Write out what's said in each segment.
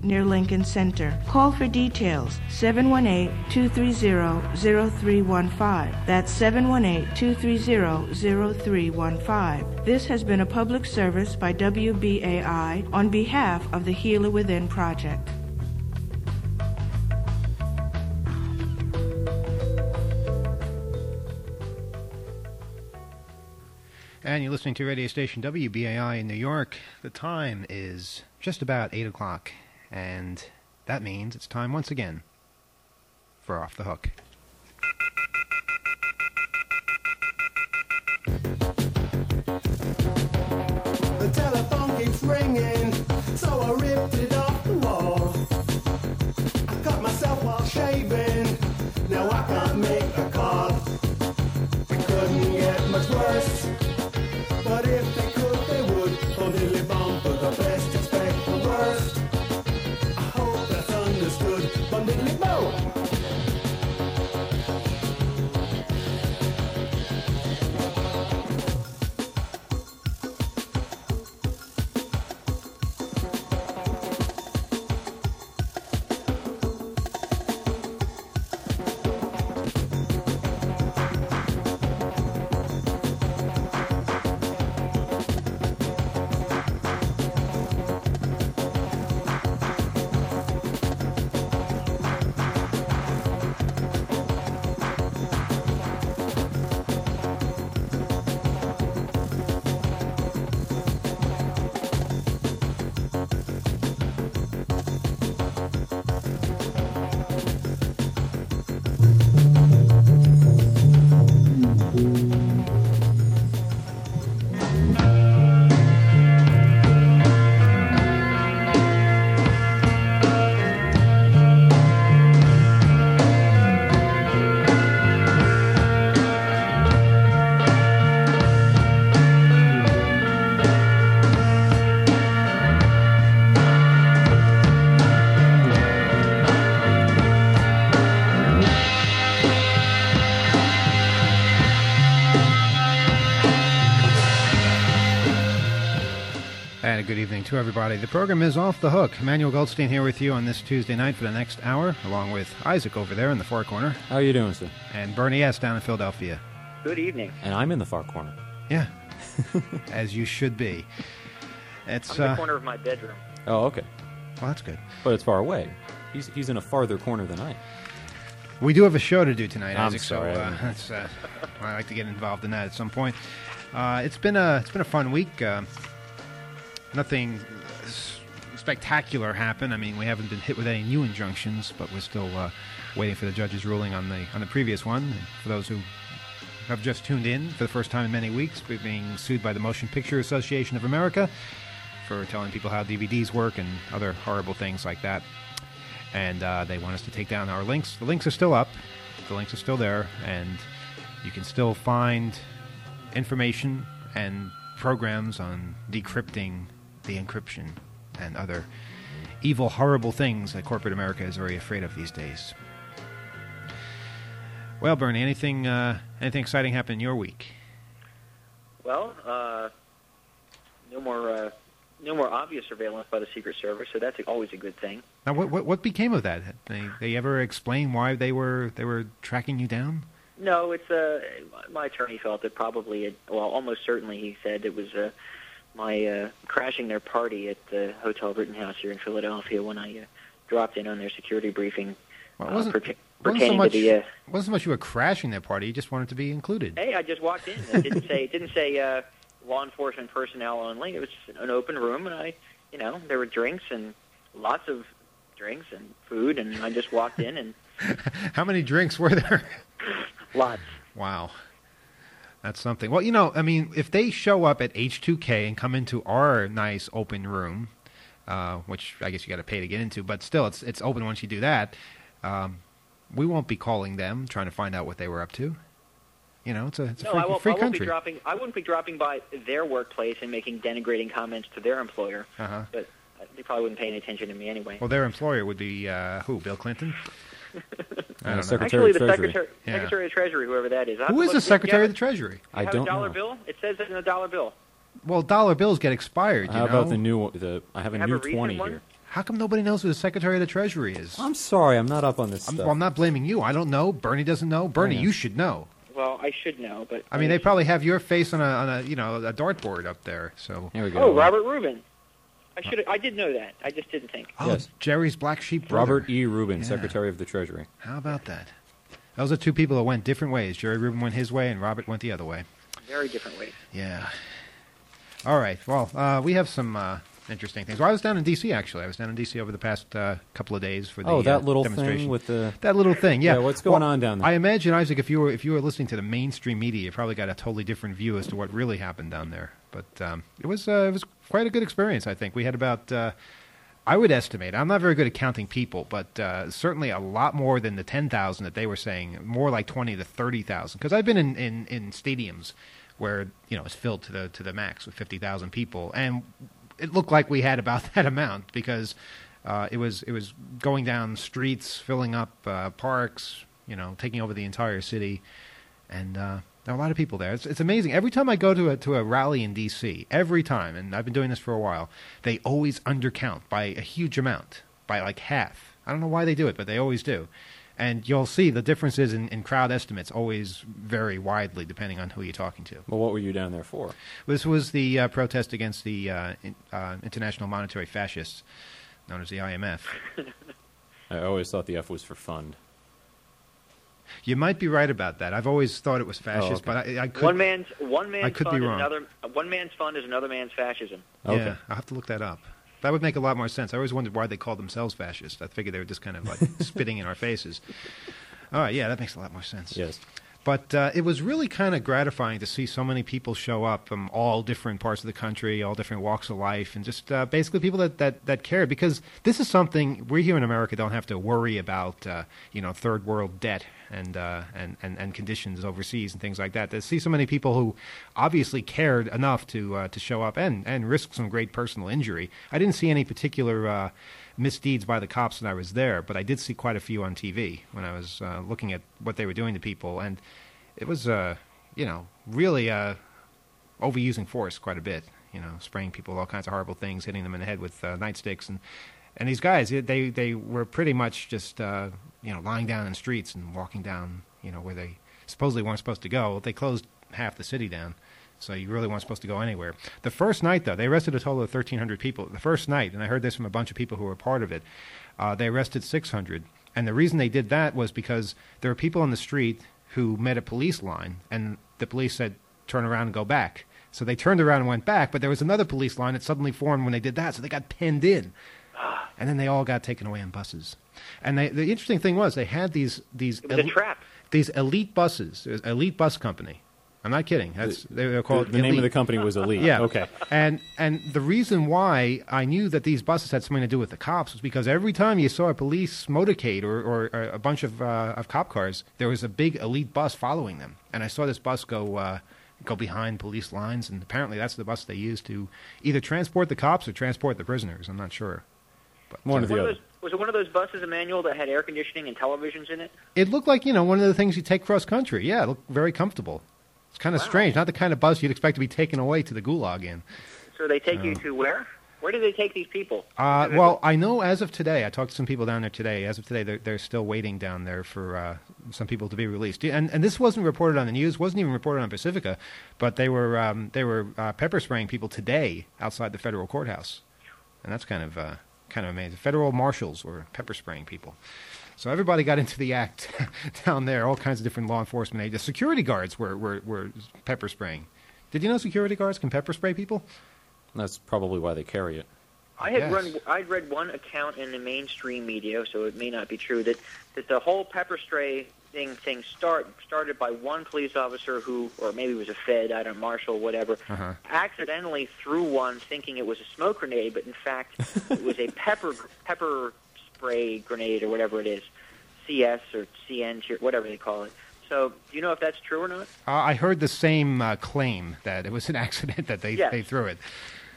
near Lincoln Center. Call for details, 718-230-0315. That's 718-230-0315. This has been a public service by WBAI on behalf of the Healer Within Project. And you're listening to radio station WBAI in New York. The time is just about 8 o'clock, and that means it's time once again for Off the Hook. The telephone keeps ringing, so I ripped it off the wall. I cut myself while shaving, now I can't make a call. It couldn't get much worse. But if they could, they would. Oh, diddly bum, but the best expect the worst. I hope that's understood. Bum diddly bo. Good evening to everybody. The program is Off the Hook. Emmanuel Goldstein here with you on this Tuesday night for the next hour, along with Isaac over there in the far corner. How are you doing, sir? And Bernie S. down in Philadelphia. Good evening. And I'm in the far corner. Yeah, as you should be. It's I'm in the corner of my bedroom. Oh, okay. Well, that's good. But it's far away. He's in a farther corner than I am. We do have a show to do tonight, I'm Isaac. sorry. So I'd like to get involved in that at some point. It's been a fun week. Nothing spectacular happened. I mean, we haven't been hit with any new injunctions, but we're still waiting for the judge's ruling on the previous one. And for those who have just tuned in for the first time in many weeks, we're being sued by the Motion Picture Association of America for telling people how DVDs work and other horrible things like that. And they want us to take down our links. The links are still up. The links are still there, and you can still find information and programs on decrypting the encryption and other evil, horrible things that corporate America is very afraid of these days. Well, Bernie, anything exciting happened in your week? Well, no more obvious surveillance by the Secret Service, so that's always a good thing. Now, what became of that? They ever explain why they were tracking you down? No, it's my attorney felt that probably, almost certainly he said it was my crashing their party at the Hotel Rittenhouse here in Philadelphia when I dropped in on their security briefing. Well, it wasn't so much you were crashing their party; you just wanted to be included. Hey, I just walked in. It didn't say law enforcement personnel only. It was an open room, and there were drinks and lots of drinks and food, and I just walked in and. How many drinks were there? Lots. Wow. That's something. Well, I mean, if they show up at H2K and come into our nice open room, which I guess you got to pay to get into, but still, it's open once you do that, we won't be calling them, trying to find out what they were up to. It's a free country. I wouldn't be dropping by their workplace and making denigrating comments to their employer, but they probably wouldn't pay any attention to me anyway. Well, their employer would be, who, Bill Clinton? Actually, the Secretary of Treasury, whoever that is. Who is the Secretary of the Treasury? I don't know. $1 bill? It says it in $1 bill. Well, dollar bills get expired. How about the new? I have a new 20 here. How come nobody knows who the Secretary of the Treasury is? I'm sorry, I'm not up on this stuff. Well, I'm not blaming you. I don't know. Bernie doesn't know. Bernie, Yeah. you should know. Well, I should know, but I mean, they probably have your face on a a dartboard up there. So. Here we go. Oh, Robert Rubin. I did know that. I just didn't think. Oh, Yes. Jerry's black sheep brother. Robert E. Rubin, Yeah. Secretary of the Treasury. How about that? Those are two people that went different ways. Jerry Rubin went his way, and Robert went the other way. Very different ways. Yeah. All right. Well, we have some interesting things. Well, I was down in D.C., actually. I was down in D.C. over the past couple of days for the that little demonstration. thing with the... That little thing, yeah. Yeah, what's going on down there? I imagine, Isaac, if you were listening to the mainstream media, you probably got a totally different view as to what really happened down there. But it was quite a good experience, I think. We had about, I would estimate, I'm not very good at counting people, but certainly a lot more than the 10,000 that they were saying, more like 20 to 30,000. Because I've been in stadiums where it's filled to the max with 50,000 people, and it looked like we had about that amount because it was going down streets, filling up parks, taking over the entire city, and there are a lot of people there. It's amazing. Every time I go to a rally in D.C., every time, and I've been doing this for a while, they always undercount by a huge amount, by like half. I don't know why they do it, but they always do. And you'll see the differences in crowd estimates always vary widely depending on who you're talking to. Well, what were you down there for? This was the protest against the International Monetary Fascists, known as the IMF. I always thought the F was for fund. You might be right about that. I've always thought it was fascist, okay. but I could. One man's I could fund be is wrong. one man's fund is another man's fascism. Okay. Yeah, I'll have to look that up. That would make a lot more sense. I always wondered why they called themselves fascists. I figured they were just kind of like spitting in our faces. All right, yeah, that makes a lot more sense. Yes. But it was really kind of gratifying to see so many people show up from all different parts of the country, all different walks of life, and just basically people that cared. Because this is something we here in America don't have to worry about, third world debt and conditions overseas and things like that. To see so many people who obviously cared enough to show up and risk some great personal injury. I didn't see any particular misdeeds by the cops when I was there, but I did see quite a few on TV when I was looking at what they were doing to people, and it was, really overusing force quite a bit. Spraying people with all kinds of horrible things, hitting them in the head with nightsticks, and these guys, they were pretty much just lying down in streets and walking down, where they supposedly weren't supposed to go. They closed half the city down. So you really weren't supposed to go anywhere. The first night, though, they arrested a total of 1,300 people. The first night, and I heard this from a bunch of people who were part of it, they arrested 600. And the reason they did that was because there were people on the street who met a police line, and the police said, turn around and go back. So they turned around and went back, but there was another police line that suddenly formed when they did that, so they got penned in. And then they all got taken away on buses. And the interesting thing was they had these It was a trap. these elite buses, elite bus company. I'm not kidding. They were called The name Elite. of the company was Elite. Yeah. Okay. And the reason why I knew that these buses had something to do with the cops was because every time you saw a police motorcade or a bunch of cop cars, there was a big Elite bus following them. And I saw this bus go behind police lines, and apparently that's the bus they used to either transport the cops or transport the prisoners. I'm not sure. But, One or the other. Was it one of those buses, Emmanuel, that had air conditioning and televisions in it? It looked like, one of the things you take cross country. Yeah, it looked very comfortable. It's kind of strange. Not the kind of bus you'd expect to be taken away to the gulag in. So they take you to where? Where do they take these people? Well, I know as of today, I talked to some people down there today. As of today, they're still waiting down there for some people to be released. And this wasn't reported on the news, wasn't even reported on Pacifica, but they were pepper spraying people today outside the federal courthouse, and that's kind of amazing. Federal marshals were pepper spraying people. So everybody got into the act down there. All kinds of different law enforcement agents. Security guards were pepper spraying. Did you know security guards can pepper spray people? That's probably why they carry it. I'd read one account in the mainstream media, so it may not be true, that the whole pepper spray thing started by one police officer who, or maybe it was a Fed, I don't know, marshal, whatever, accidentally threw one thinking it was a smoke grenade, but in fact it was a pepper spray grenade or whatever it is, CS or CN, whatever they call it. So, do you know if that's true or not? I heard the same claim that it was an accident that they threw it.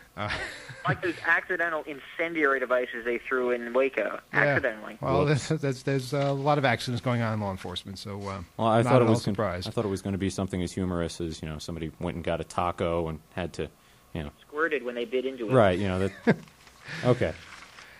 Like those accidental incendiary devices they threw in Waco, accidentally. Well, there's a lot of accidents going on in law enforcement, so I not thought at it all was surprised. I thought it was going to be something as humorous as somebody went and got a taco and had to Squirted when they bit into it. Right. That. Okay.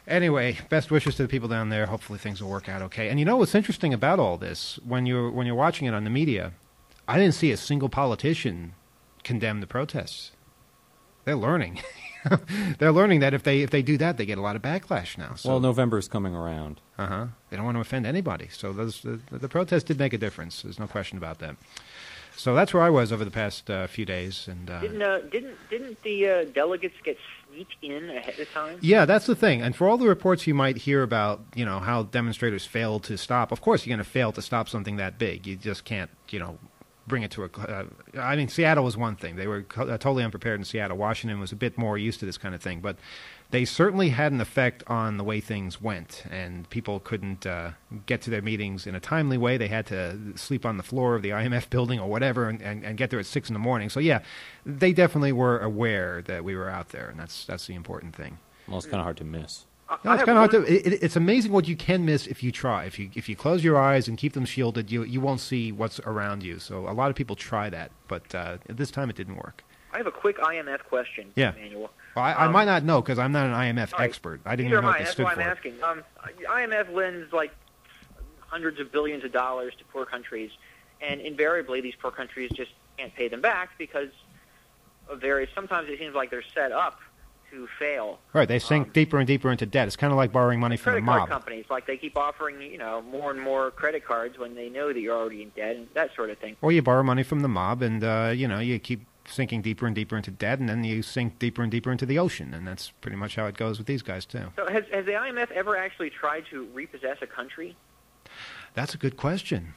Anyway, best wishes to the people down there. Hopefully things will work out okay. And you know what's interesting about all this? When you're watching it on the media, I didn't see a single politician condemn the protests. They're learning. They're learning that if they do that, they get a lot of backlash now. So, Well, November's coming around. They don't want to offend anybody. So the protest did make a difference. There's no question about that. So that's where I was over the past few days. And Didn't the delegates get sneaked in ahead of time? yeah, that's the thing. And for all the reports you might hear about, how demonstrators failed to stop, of course you're going to fail to stop something that big. You just can't, bring it to a... Seattle was one thing. They were totally unprepared in Seattle. Washington was a bit more used to this kind of thing. But they certainly had an effect on the way things went, and people couldn't get to their meetings in a timely way. They had to sleep on the floor of the IMF building or whatever and get there at 6 in the morning. So, yeah, they definitely were aware that we were out there, and that's the important thing. Well, it's kind of hard to miss. No, it's kind of hard to. It's amazing what you can miss if you try. If you close your eyes and keep them shielded, you won't see what's around you. So a lot of people try that, but this time it didn't work. I have a quick IMF question, Yeah. Emmanuel. Well, I might not know because I'm not an IMF expert. I didn't even know what they That's stood why for. I'm asking. IMF lends like hundreds of billions of dollars to poor countries, and invariably these poor countries just can't pay them back because of various. Sometimes it seems like they're set up to fail. Right, they sink deeper and deeper into debt. It's kind of like borrowing money from the Credit card mob. companies, like they keep offering more and more credit cards when they know that you're already in debt and that sort of thing. Or you borrow money from the mob, and you keep sinking deeper and deeper into debt, and then you sink deeper and deeper into the ocean, and that's pretty much how it goes with these guys too. So has the IMF ever actually tried to repossess a country? That's a good question.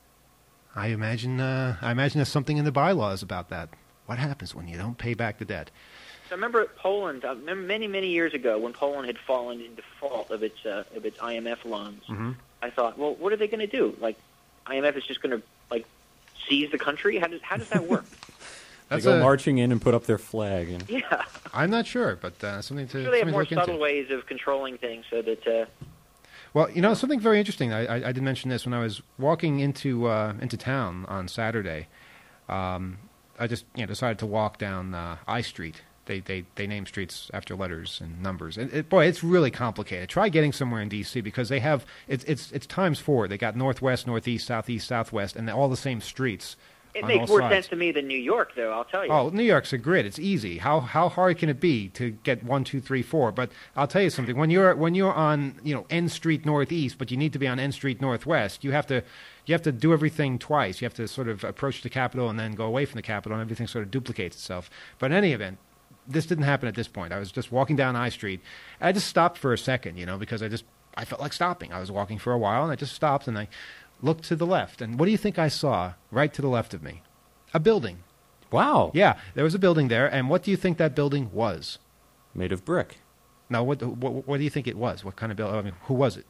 I imagine there's something in the bylaws about that. What happens when you don't pay back the debt? So I remember Poland. I remember many years ago when Poland had fallen in default of its IMF loans. Mm-hmm. I thought, well, what are they going to do? Like, IMF is just going to seize the country? How does that work? They go marching in and put up their flag. Yeah, I'm not sure, but something to so they have more look into. subtle ways of controlling things so that. Well, something very interesting. I did mention this when I was walking into town on Saturday. I just decided to walk down I Street. They name streets after letters and numbers. And it's really complicated. Try getting somewhere in D.C. because they have it's times 4. They got northwest, northeast, southeast, southwest, and all the same streets. It on makes all more sides. sense to me than New York, though. I'll tell you. Oh, New York's a grid. It's easy. How hard can it be to get 1, 2, 3, 4? But I'll tell you something. When you're on N Street Northeast, but you need to be on N Street Northwest, you have to do everything twice. You have to sort of approach the Capitol and then go away from the Capitol, and everything sort of duplicates itself. But in any event, this didn't happen at this point. I was just walking down I Street. And I just stopped for a second, because I felt like stopping. I was walking for a while, and I just stopped, and I looked to the left. And what do you think I saw right to the left of me? A building. Wow. Yeah, there was a building there, and what do you think that building was? Made of brick. No, what do you think it was? What kind of building? I mean, who was it?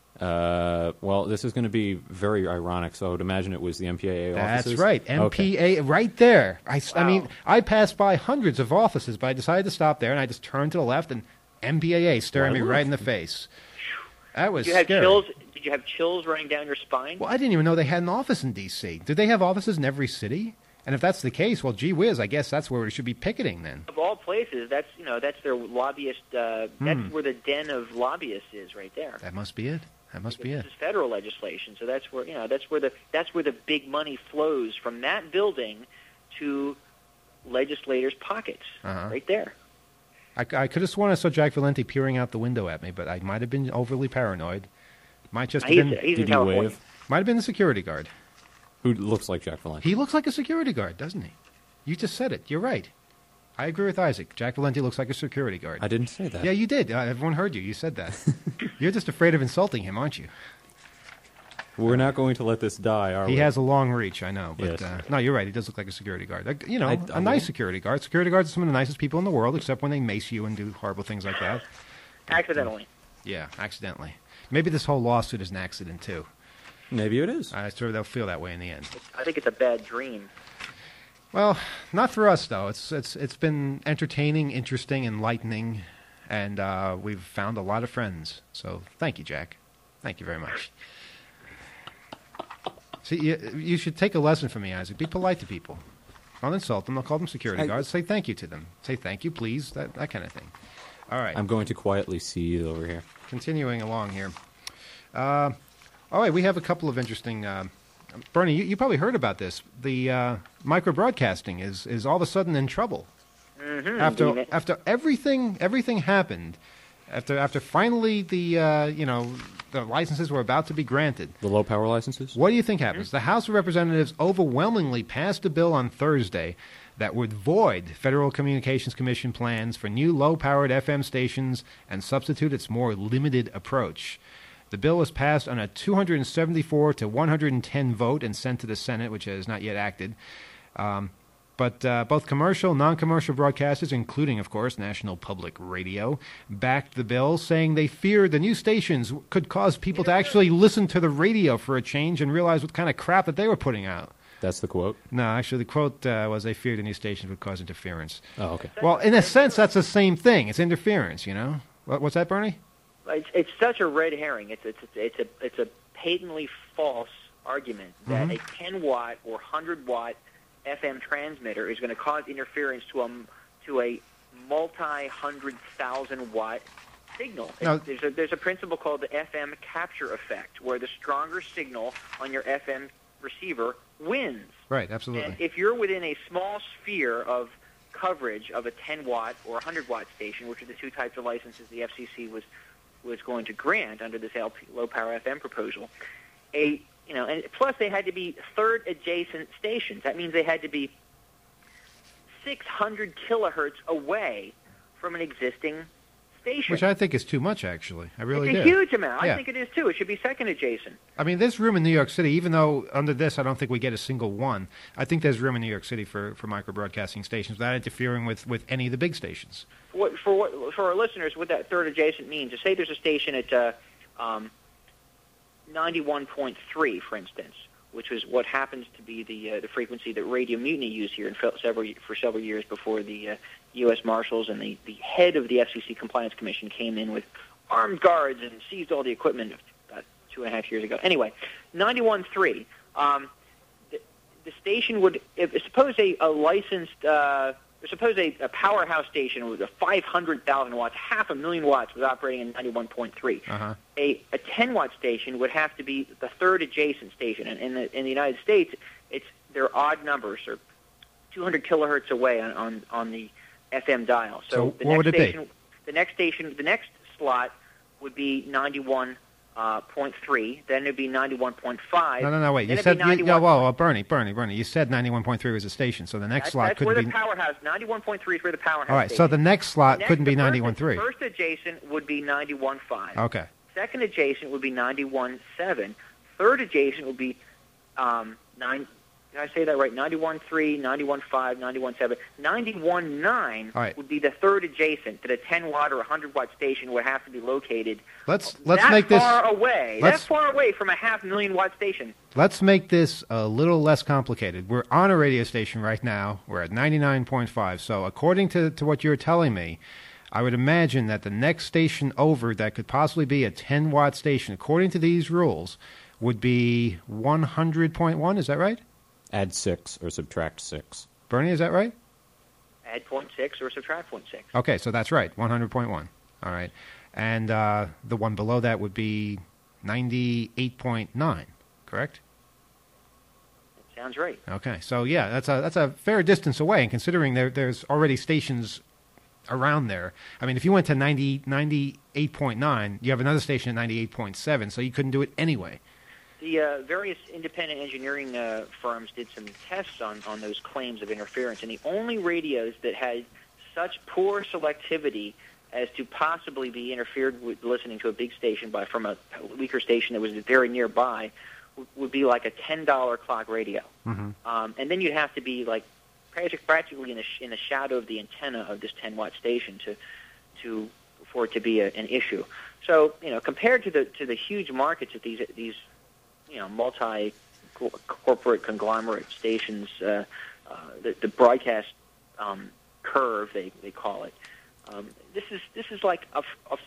Well, this is going to be very ironic, so I would imagine it was the MPAA offices. That's right, MPA, right there. I mean, I passed by hundreds of offices, but I decided to stop there, and I just turned to the left, and MPAA staring me right in the face. That was scary. Did you have chills running down your spine? Well, I didn't even know they had an office in D.C. Do they have offices in every city? And if that's the case, well, gee whiz, I guess that's where we should be picketing then. Of all places, that's their lobbyist. That's where the den of lobbyists is, right there. That must be it. This is federal legislation, so that's where that's where the big money flows from that building to legislators' pockets, right there. I could have sworn I saw Jack Valenti peering out the window at me, but I might have been overly paranoid. Might just have been. He's in California. Might have been the security guard. Who looks like Jack Valenti? He looks like a security guard, doesn't he? You just said it. You're right. I agree with Isaac. Jack Valenti looks like a security guard. I didn't say that. Yeah, you did. Everyone heard you. You said that. You're just afraid of insulting him, aren't you? We're not going to let this die, are we? He has a long reach, I know. But Yes. no, you're right. He does look like a security guard. A nice security guard. Security guards are some of the nicest people in the world, except when they mace you and do horrible things like that. Accidentally. Yeah, accidentally. Maybe this whole lawsuit is an accident, too. Maybe it is. I'm sure they'll feel that way in the end. I think it's a bad dream. Well, not for us, though. It's been entertaining, interesting, enlightening, and we've found a lot of friends. So thank you, Jack. Thank you very much. See, you should take a lesson from me, Isaac. Be polite to people. Don't insult them. Don't call them security guards. Say thank you to them. Say thank you, please, that kind of thing. All right. I'm going to quietly seethe over here. Continuing along here. All right, we have a couple of interesting... Bernie, you probably heard about this. The micro-broadcasting is all of a sudden in trouble. Mm-hmm. After everything happened, after finally the licenses were about to be granted. The low-power licenses? What do you think happens? The House of Representatives overwhelmingly passed a bill on Thursday that would void Federal Communications Commission plans for new low-powered FM stations and substitute its more limited approach. The bill was passed on a 274 to 110 vote and sent to the Senate, which has not yet acted. But both commercial and non-commercial broadcasters, including, of course, National Public Radio, backed the bill, saying they feared the new stations could cause people to actually listen to the radio for a change and realize what kind of crap that they were putting out. That's the quote? No, actually, the quote was they feared the new stations would cause interference. Oh, okay. Well, in a sense, that's the same thing. It's interference, you know? What's that, Bernie? It's such a red herring. It's a patently false argument that a 10-watt or 100-watt FM transmitter is going to cause interference to a multi-100,000-watt signal. No. There's a principle called the FM capture effect, where the stronger signal on your FM receiver wins. Right, absolutely. And if you're within a small sphere of coverage of a 10-watt or 100-watt station, which are the two types of licenses the FCC was going to grant under this low-power FM proposal, and plus they had to be third adjacent stations. That means they had to be 600 kilohertz away from an existing station. Which I think is too much, actually. I really do. It's a huge amount. Yeah. I think it is, too. It should be second adjacent. I mean, there's room in New York City, even though under this I don't think we get a single one. I think there's room in New York City for micro-broadcasting stations without interfering with any of the big stations. For our listeners, what that third adjacent means is, say there's a station at 91.3, for instance, which was what happens to be the frequency that Radio Mutiny used here for several years before the U.S. Marshals and the head of the FCC Compliance Commission came in with armed guards and seized all the equipment about 2.5 years ago. Anyway, 91.3, the station would, suppose a powerhouse station with a 500,000 watts, 500,000 watts, was operating at 91.3. Uh-huh. A 10-watt station would have to be the third adjacent station. And in the United States, they're odd numbers, or 200 kilohertz away on the FM dial. So the what would it be? The next slot would be 91.3. Then it'd be 91.5. No, wait. You said, Bernie, you said 91.3 was a station, so the next slot couldn't be... That's where the powerhouse, 91.3 is where the powerhouse All right, station. so the next slot couldn't be 91.3. First adjacent would be 91.5. Okay. Second adjacent would be 91.7. Third adjacent would be 9... Did I say that right? 91.3, 91.5, 91.7. 91.9 right. would be the third adjacent to the 10-watt or 100-watt station would have to be located Let's make this far away. That's far away from a 500,000-watt station. Let's make this a little less complicated. We're on a radio station right now. We're at 99.5. So according to what you're telling me, I would imagine that the next station over that could possibly be a 10-watt station, according to these rules, would be 100.1. Is that right? Add 6 or subtract 6. Bernie, is that right? Add 0.6 or subtract 0.6. Okay, so that's right, 100.1. All right. And the one below that would be 98.9, correct? That sounds right. Okay, so yeah, that's a fair distance away, and considering there's already stations around there. I mean, if you went to 98.9, you have another station at 98.7, so you couldn't do it anyway. The various independent engineering firms did some tests on those claims of interference, and the only radios that had such poor selectivity as to possibly be interfered with listening to a big station from a weaker station that was very nearby would be like a $10 clock radio. Mm-hmm. And then you'd have to be like practically in the shadow of the antenna of this 10-watt station for it to be an issue. So, compared to the huge markets that these multi-corporate conglomerate stations, the broadcast curve they call it. This is like a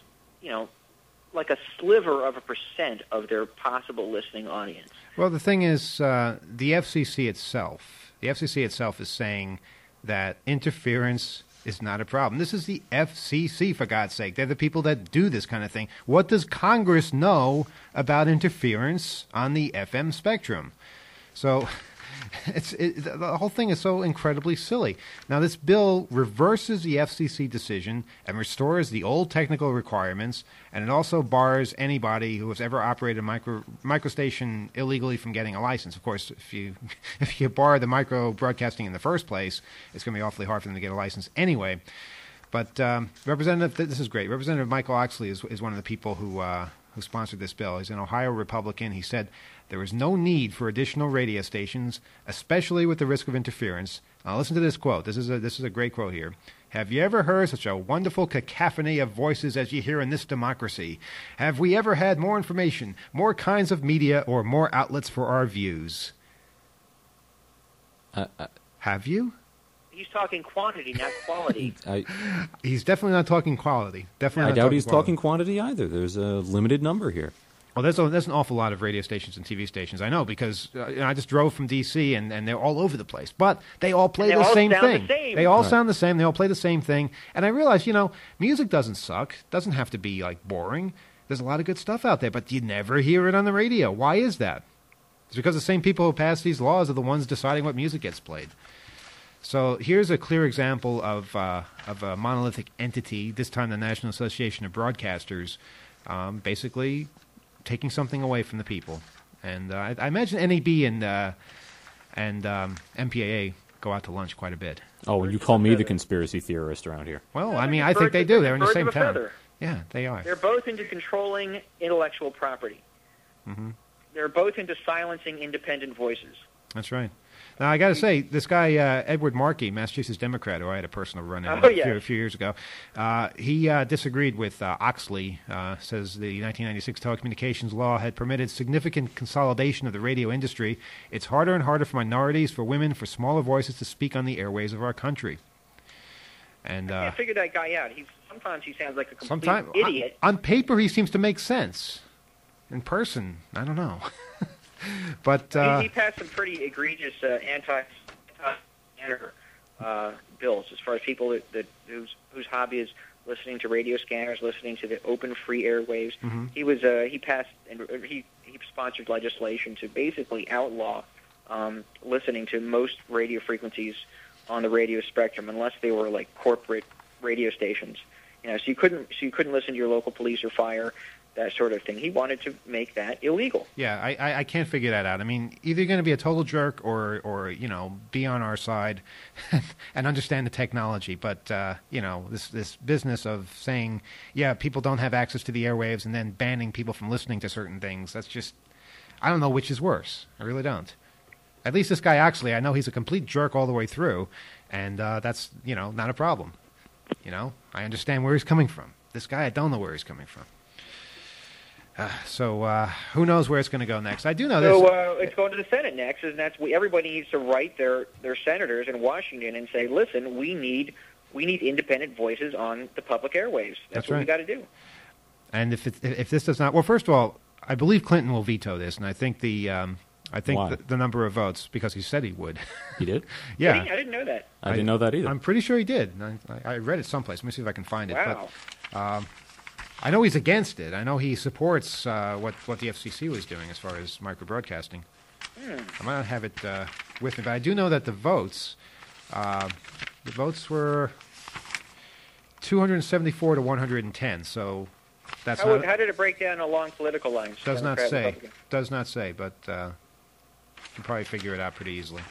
sliver of a percent of their possible listening audience. Well, the thing is, the FCC itself is saying that interference is not a problem. This is the FCC, for God's sake. They're the people that do this kind of thing. What does Congress know about interference on the FM spectrum? So the whole thing is so incredibly silly. Now, this bill reverses the FCC decision and restores the old technical requirements, and it also bars anybody who has ever operated a microstation illegally from getting a license. Of course, if you bar the micro broadcasting in the first place, it's going to be awfully hard for them to get a license anyway. But this is great. Representative Michael Oxley is one of the people who sponsored this bill. He's an Ohio Republican. He said there is no need for additional radio stations, especially with the risk of interference. Now listen to this quote. This is a great quote here. Have you ever heard such a wonderful cacophony of voices as you hear in this democracy? Have we ever had more information, more kinds of media, or more outlets for our views? Have you? He's talking quantity, not quality. He's definitely not talking quality. Definitely. I doubt he's talking quantity either. There's a limited number here. Well, there's an awful lot of radio stations and TV stations. I know because I just drove from D.C. and they're all over the place. But they all play the same thing. They all sound the same. They all play the same thing. And I realize, music doesn't suck. It doesn't have to be, boring. There's a lot of good stuff out there, but you never hear it on the radio. Why is that? It's because the same people who pass these laws are the ones deciding what music gets played. So here's a clear example of a monolithic entity, this time the National Association of Broadcasters, basically taking something away from the people. And I imagine NAB and MPAA go out to lunch quite a bit. Oh, and you call me the conspiracy theorist around here. Well, I think they do. They're in the same town. Yeah, they are. They're both into controlling intellectual property. Mm-hmm. They're both into silencing independent voices. That's right. Now, I got to say, this guy, Edward Markey, Massachusetts Democrat, who I had a personal run-in with a few years ago, he disagreed with Oxley, says the 1996 telecommunications law had permitted significant consolidation of the radio industry. It's harder and harder for minorities, for women, for smaller voices to speak on the airways of our country. And I can't figure that guy out. Sometimes he sounds like a complete idiot. On paper, he seems to make sense. In person, I don't know. But he passed some pretty egregious anti-scanner bills as far as people whose hobby is listening to radio scanners, listening to the open free airwaves. Mm-hmm. He passed and he sponsored legislation to basically outlaw listening to most radio frequencies on the radio spectrum unless they were like corporate radio stations. So you couldn't listen to your local police or fire, that sort of thing. He wanted to make that illegal. Yeah, I can't figure that out. I mean, either you're going to be a total jerk or be on our side and understand the technology. But, this business of saying, people don't have access to the airwaves and then banning people from listening to certain things, that's just, I don't know which is worse. I really don't. At least this guy, Oxley, I know he's a complete jerk all the way through, and that's, not a problem. I understand where he's coming from. This guy, I don't know where he's coming from. So who knows where it's going to go next? I do know this. So it's going to the Senate next, and everybody needs to write their senators in Washington and say, listen, we need independent voices on the public airwaves. That's what we got to do. And if this does not, well, first of all, I believe Clinton will veto this, and I think the number of votes, because he said he would. He did? Yeah. I didn't know that. I didn't know that either. I'm pretty sure he did. I read it someplace. Let me see if I can find it. Wow. But, I know he's against it. I know he supports what the FCC was doing as far as micro-broadcasting. I might not have it with me, but I do know that the votes were 274 to 110. So that's how did it break down along political lines? Does not say. Does not say, but you can probably figure it out pretty easily.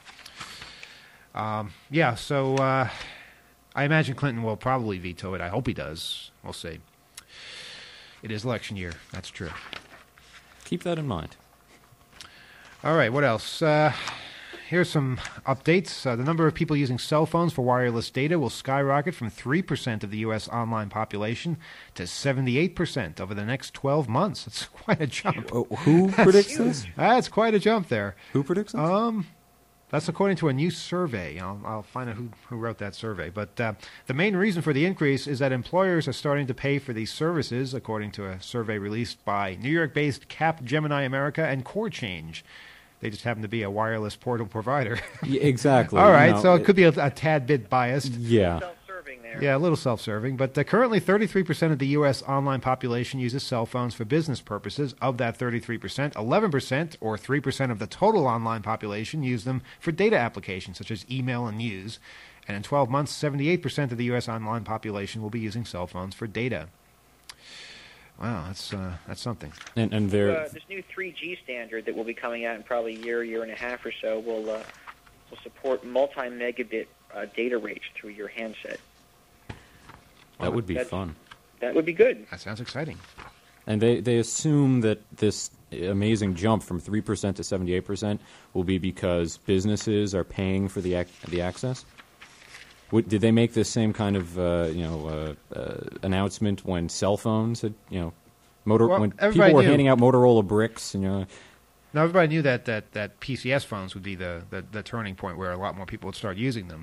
So I imagine Clinton will probably veto it. I hope he does. We'll see. It is election year. That's true. Keep that in mind. All right, what else? Here's some updates. The number of people using cell phones for wireless data will skyrocket from 3% of the U.S. online population to 78% over the next 12 months. That's quite a jump. Who predicts this? That's quite a jump there. Who predicts this? That's according to a new survey. I'll find out who wrote that survey. But the main reason for the increase is that employers are starting to pay for these services, according to a survey released by New York-based Capgemini America and CoreChange. They just happen to be a wireless portal provider. Yeah, exactly. All right, so it could be a tad bit biased. Yeah. Self-serving there. Yeah, a little self-serving. But currently 33% of the U.S. online population uses cell phones for business purposes. Of that 33%, 11%, or 3% of the total online population, use them for data applications such as email and news. And in 12 months, 78% of the U.S. online population will be using cell phones for data. Wow, that's something. And there, this new 3G standard that will be coming out in probably a year and a half or so will support multi-megabit data rates through your handset. That would be fun. That would be good. That sounds exciting. And they assume that this amazing jump from 3% to 78% will be because businesses are paying for the access? Did they make this same kind of announcement when cell phones had when people were handing out Motorola bricks and Now everybody knew that PCS phones would be the turning point where a lot more people would start using them.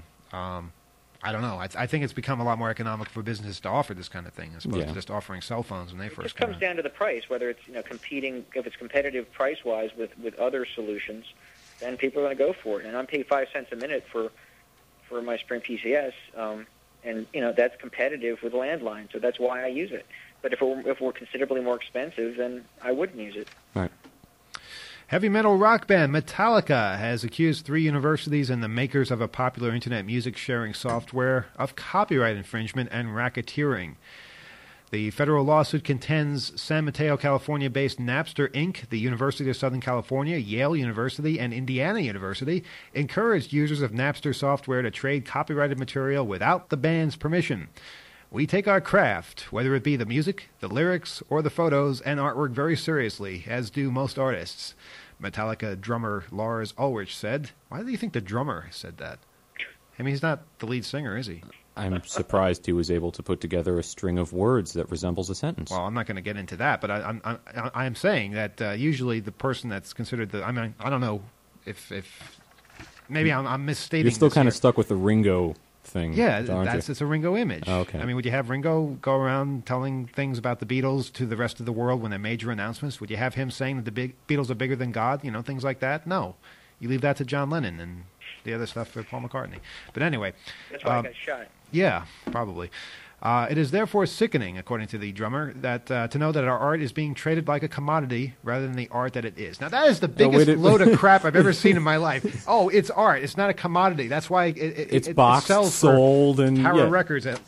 I don't know. I think it's become a lot more economical for businesses to offer this kind of thing as opposed to just offering cell phones when they first came out. It just comes down to the price, whether it's competing, if it's competitive price-wise with other solutions, then people are going to go for it. And I'm paying 5 cents a minute for my Sprint PCS, and that's competitive with landline, so that's why I use it. But if it were considerably more expensive, then I wouldn't use it. Right. Heavy metal rock band Metallica has accused 3 universities and the makers of a popular internet music sharing software of copyright infringement and racketeering. The federal lawsuit contends San Mateo, California-based Napster Inc., the University of Southern California, Yale University, and Indiana University encouraged users of Napster software to trade copyrighted material without the band's permission. We take our craft, whether it be the music, the lyrics, or the photos and artwork, very seriously, as do most artists. Metallica drummer Lars Ulrich said. Why do you think the drummer said that? I mean, he's not the lead singer, is he? I'm surprised he was able to put together a string of words that resembles a sentence. Well, I'm not going to get into that, but I'm saying that usually the person that's considered I mean, I don't know if maybe I'm misstating. You're still kind of stuck with the Ringo thing. Yeah, it's a Ringo image. Oh, okay. I mean, would you have Ringo go around telling things about the Beatles to the rest of the world when they're major announcements? Would you have him saying that the Beatles are bigger than God? Things like that? No. You leave that to John Lennon and the other stuff for Paul McCartney. But anyway. That's why I got shot. Yeah, probably. It is therefore sickening, according to the drummer, that to know that our art is being traded like a commodity rather than the art that it is. Now, that is the biggest load of crap I've ever seen in my life. Oh, it's art. It's not a commodity. That's why it boxed, sells sold, for and Tower Records at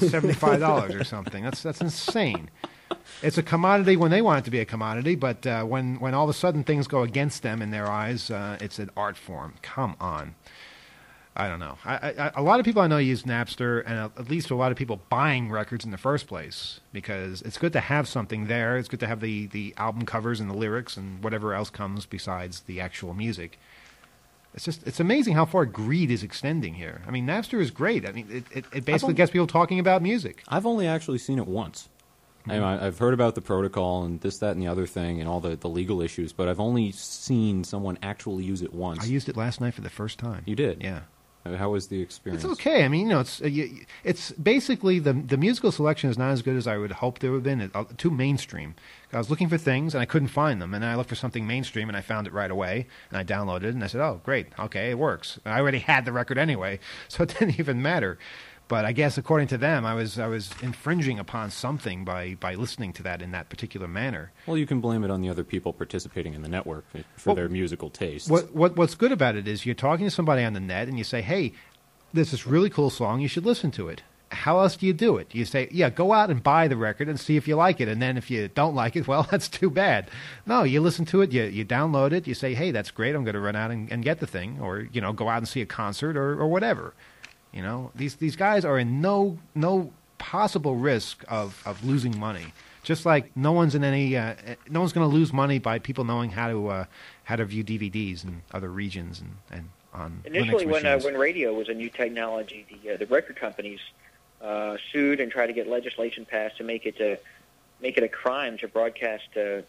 $75 or something. That's insane. It's a commodity when they want it to be a commodity, but when all of a sudden things go against them in their eyes, it's an art form. Come on. I don't know. A lot of people I know use Napster, and at least a lot of people buying records in the first place, because it's good to have something there. It's good to have the album covers and the lyrics and whatever else comes besides the actual music. It's amazing how far greed is extending here. I mean, Napster is great. I mean, it basically gets people talking about music. I've only actually seen it once. Mm-hmm. I've heard about the protocol and this, that, and the other thing and all the legal issues, but I've only seen someone actually use it once. I used it last night for the first time. You did? Yeah. How was the experience? It's okay. I mean, it's basically the musical selection is not as good as I would hope there would have been. Too mainstream. I was looking for things and I couldn't find them, and then I looked for something mainstream and I found it right away, and I downloaded it and I said, "Oh, great, okay, it works." I already had the record anyway, so it didn't even matter. But I guess according to them, I was infringing upon something by listening to that in that particular manner. Well, you can blame it on the other people participating in the network for their musical tastes. What's good about it is you're talking to somebody on the net and you say, "Hey, there's this really cool song. You should listen to it." How else do you do it? You say, "Yeah, go out and buy the record and see if you like it. And then if you don't like it, well, that's too bad." No, you listen to it, you download it, you say, "Hey, that's great. I'm going to run out and get the thing," or go out and see a concert or whatever. These guys are in no possible risk of losing money. Just like no one's going to lose money by people knowing how to view DVDs in other regions and on initially Linux machines. when radio was a new technology, the record companies sued and tried to get legislation passed to make it a crime to broadcast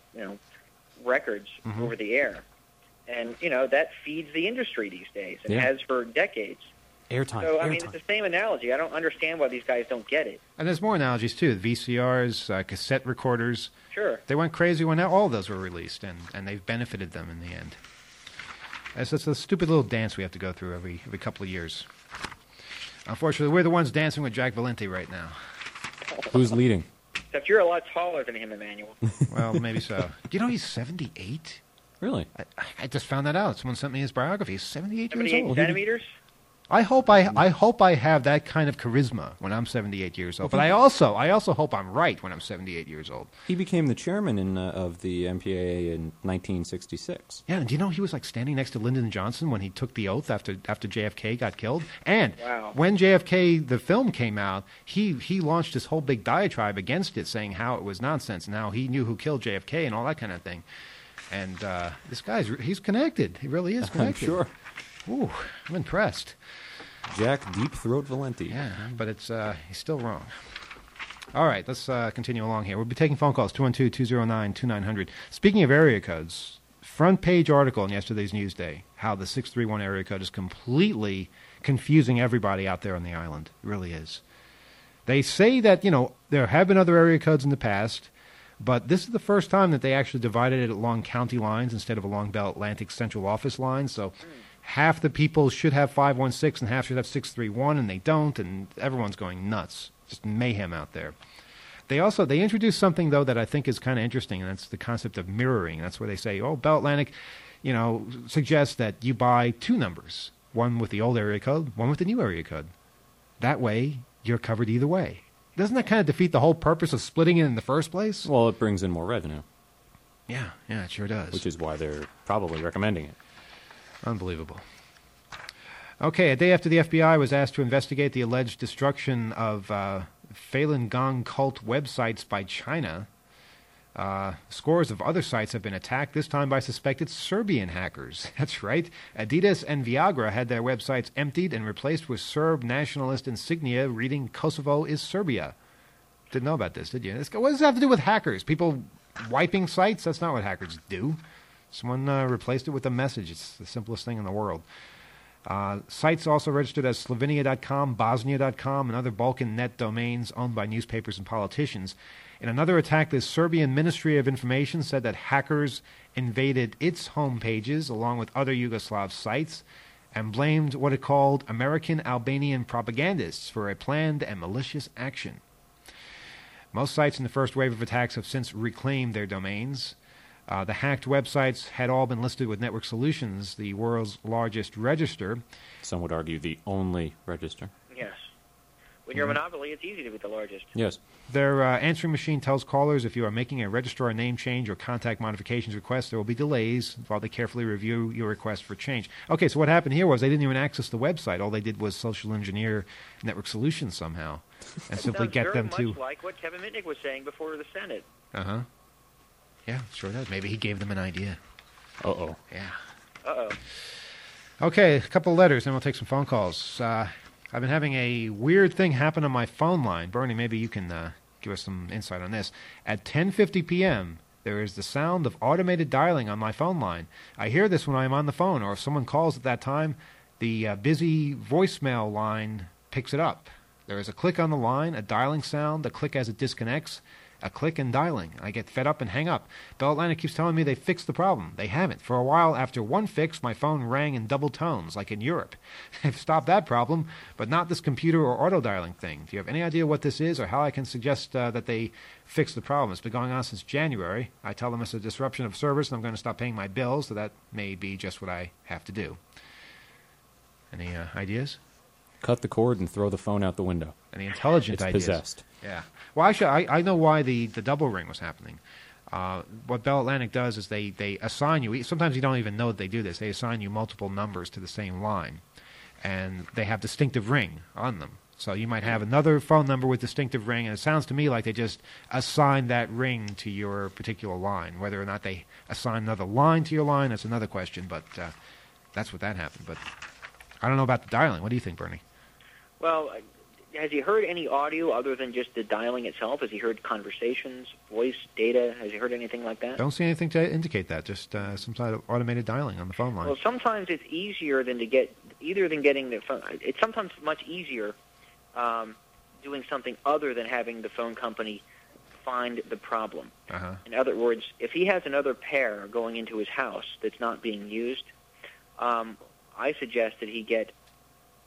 records over the air, and that feeds the industry these days and has for decades. Airtime. So, I mean, it's the same analogy. I don't understand why these guys don't get it. And there's more analogies, too. VCRs, cassette recorders. Sure. They went crazy when all of those were released, and they've benefited them in the end. It's a stupid little dance we have to go through every couple of years. Unfortunately, we're the ones dancing with Jack Valenti right now. Who's leading? Except you're a lot taller than him, Emmanuel. Well, maybe so. Do you know he's 78? Really? I just found that out. Someone sent me his biography. He's 78 years 78 old. centimeters? I hope I have that kind of charisma when I'm 78 years old. But I also hope I'm right when I'm 78 years old. He became the chairman of the MPAA in 1966. Yeah, and do you know he was like standing next to Lyndon Johnson when he took the oath after JFK got killed? And when JFK, the film came out, he launched this whole big diatribe against it, saying how it was nonsense and how he knew who killed JFK and all that kind of thing. And this he's connected. He really is connected. I'm sure. Ooh, I'm impressed. Jack Deep Throat Valenti. Yeah, but he's still wrong. All right, let's continue along here. We'll be taking phone calls, 212-209-2900. Speaking of area codes, front page article in yesterday's Newsday, how the 631 area code is completely confusing everybody out there on the island. It really is. They say that, there have been other area codes in the past, but this is the first time that they actually divided it along county lines instead of along Bell Atlantic central office lines, so half the people should have 516 and half should have 631, and they don't, and everyone's going nuts. Just mayhem out there. They introduced something, though, that I think is kind of interesting, and that's the concept of mirroring. That's where they say, Bell Atlantic, suggests that you buy two numbers, one with the old area code, one with the new area code. That way, you're covered either way. Doesn't that kind of defeat the whole purpose of splitting it in the first place? Well, it brings in more revenue. Yeah, it sure does. Which is why they're probably recommending it. Unbelievable. Okay, a day after the FBI was asked to investigate the alleged destruction of Falun Gong cult websites by China, scores of other sites have been attacked, this time by suspected Serbian hackers. That's right. Adidas and Viagra had their websites emptied and replaced with Serb nationalist insignia reading Kosovo is Serbia. Didn't know about this, did you? What does it have to do with hackers? People wiping sites? That's not what hackers do. Someone replaced it with a message. It's the simplest thing in the world. Sites also registered as Slovenia.com, Bosnia.com, and other Balkan net domains owned by newspapers and politicians. In another attack, the Serbian Ministry of Information said that hackers invaded its home pages along with other Yugoslav sites and blamed what it called American Albanian propagandists for a planned and malicious action. Most sites in the first wave of attacks have since reclaimed their domains. The hacked websites had all been listed with Network Solutions, the world's largest register. Some would argue the only register. Yes. When you're a monopoly, it's easy to be the largest. Yes. Their answering machine tells callers if you are making a registrar name change or contact modifications request, there will be delays while they carefully review your request for change. Okay, so what happened here was they didn't even access the website. All they did was social engineer Network Solutions somehow and simply get them to... very much like what Kevin Mitnick was saying before the Senate. Uh-huh. Yeah, sure does. Maybe he gave them an idea. Uh-oh. Yeah. Uh-oh. Okay, a couple of letters, and we'll take some phone calls. I've been having a weird thing happen on my phone line. Bernie, maybe you can give us some insight on this. At 10:50 p.m., there is the sound of automated dialing on my phone line. I hear this when I am on the phone, or if someone calls at that time, the busy voicemail line picks it up. There is a click on the line, a dialing sound, a click as it disconnects, a click and dialing. I get fed up and hang up. Bell Atlantic keeps telling me they fixed the problem. They haven't. For a while, after one fix, my phone rang in double tones, like in Europe. They've stopped that problem, but not this computer or auto-dialing thing. Do you have any idea what this is or how I can suggest that they fix the problem? It's been going on since January. I tell them it's a disruption of service and I'm going to stop paying my bills, so that may be just what I have to do. Any ideas? Cut the cord and throw the phone out the window. Any intelligent it's ideas? Possessed. Yeah. Well, actually, I know why the double ring was happening. What Bell Atlantic does is they assign you, sometimes you don't even know that they do this, they assign you multiple numbers to the same line. And they have distinctive ring on them. So you might have another phone number with distinctive ring, and it sounds to me like they just assign that ring to your particular line. Whether or not they assign another line to your line, that's another question, but that's what that happened. But I don't know about the dialing. What do you think, Bernie? Well, has he heard any audio other than just the dialing itself? Has he heard conversations, voice, data? Has he heard anything like that? Don't see anything to indicate that. Just some sort of automated dialing on the phone line. Well, sometimes it's easier than getting the phone. It's sometimes much easier doing something other than having the phone company find the problem. Uh-huh. In other words, if he has another pair going into his house that's not being used, I suggest that he get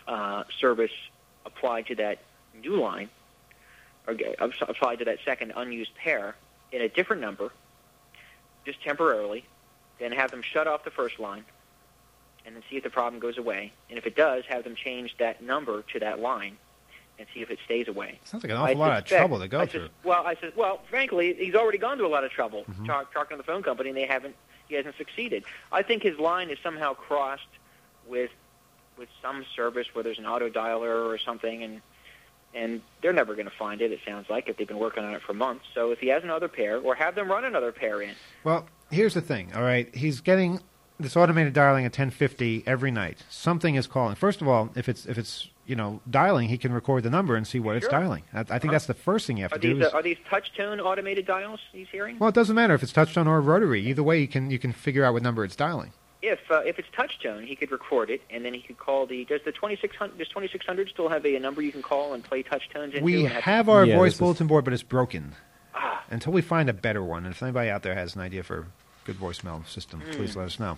service applied to that new line, or applied to that second unused pair in a different number, just temporarily, then have them shut off the first line, and then see if the problem goes away. And if it does, have them change that number to that line and see if it stays away. Sounds like an awful lot of trouble to go through. Well, frankly, he's already gone to a lot of trouble talking to the phone company, and he hasn't succeeded. I think his line is somehow crossed with some service where there's an auto dialer or something, and they're never going to find it, it sounds like, if they've been working on it for months. So if he has another pair, or have them run another pair in. Well, here's the thing, all right? He's getting this automated dialing at 10:50 every night. Something is calling. First of all, if it's dialing, he can record the number and see what it's dialing. I think that's the first thing you have to do. Are these touch-tone automated dials he's hearing? Well, it doesn't matter if it's touch-tone or rotary. Either way, you can figure out what number it's dialing. If it's touch-tone, he could record it, and then he could call does the 2600 still have a number you can call and play touch-tones into? We have our voice bulletin board, but it's broken. Until we find a better one, and if anybody out there has an idea for a good voicemail system, please let us know.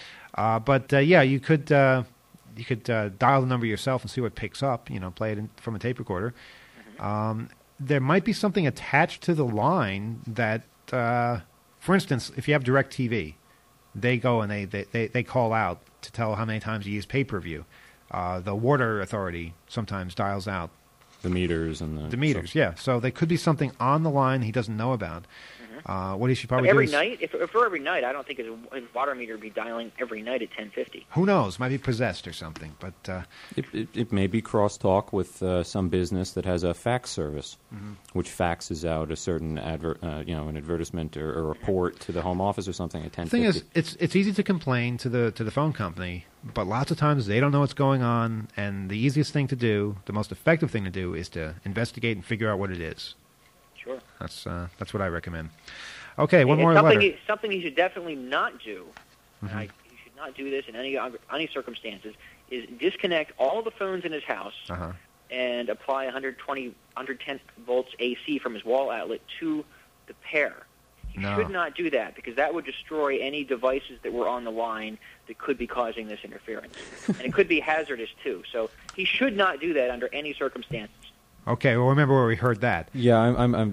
You could dial the number yourself and see what picks up. Play it from a tape recorder. There might be something attached to the line that, for instance, if you have DirecTV, they go and they call out to tell how many times you use pay-per-view. The water authority sometimes dials out the meters and the meters. Yeah, so there could be something on the line he doesn't know about. What he should probably every do is... night? If for every night, I don't think his water meter would be dialing every night at 10:50. Who knows? Might be possessed or something. But it may be crosstalk with some business that has a fax service, which faxes out a certain an advertisement or a report to the home office or something at 10:50. The thing is, it's easy to complain to the phone company, but lots of times they don't know what's going on, and the easiest thing to do, the most effective thing to do, is to investigate and figure out what it is. Sure. That's what I recommend. Okay, one more letter. Something you should definitely not do, you should not do this in any circumstances, is disconnect all the phones in his house and apply 110 volts AC from his wall outlet to the pair. He should not do that, because that would destroy any devices that were on the line that could be causing this interference. And it could be hazardous, too. So he should not do that under any circumstances. Okay, well, remember where we heard that. Yeah, I'm I'm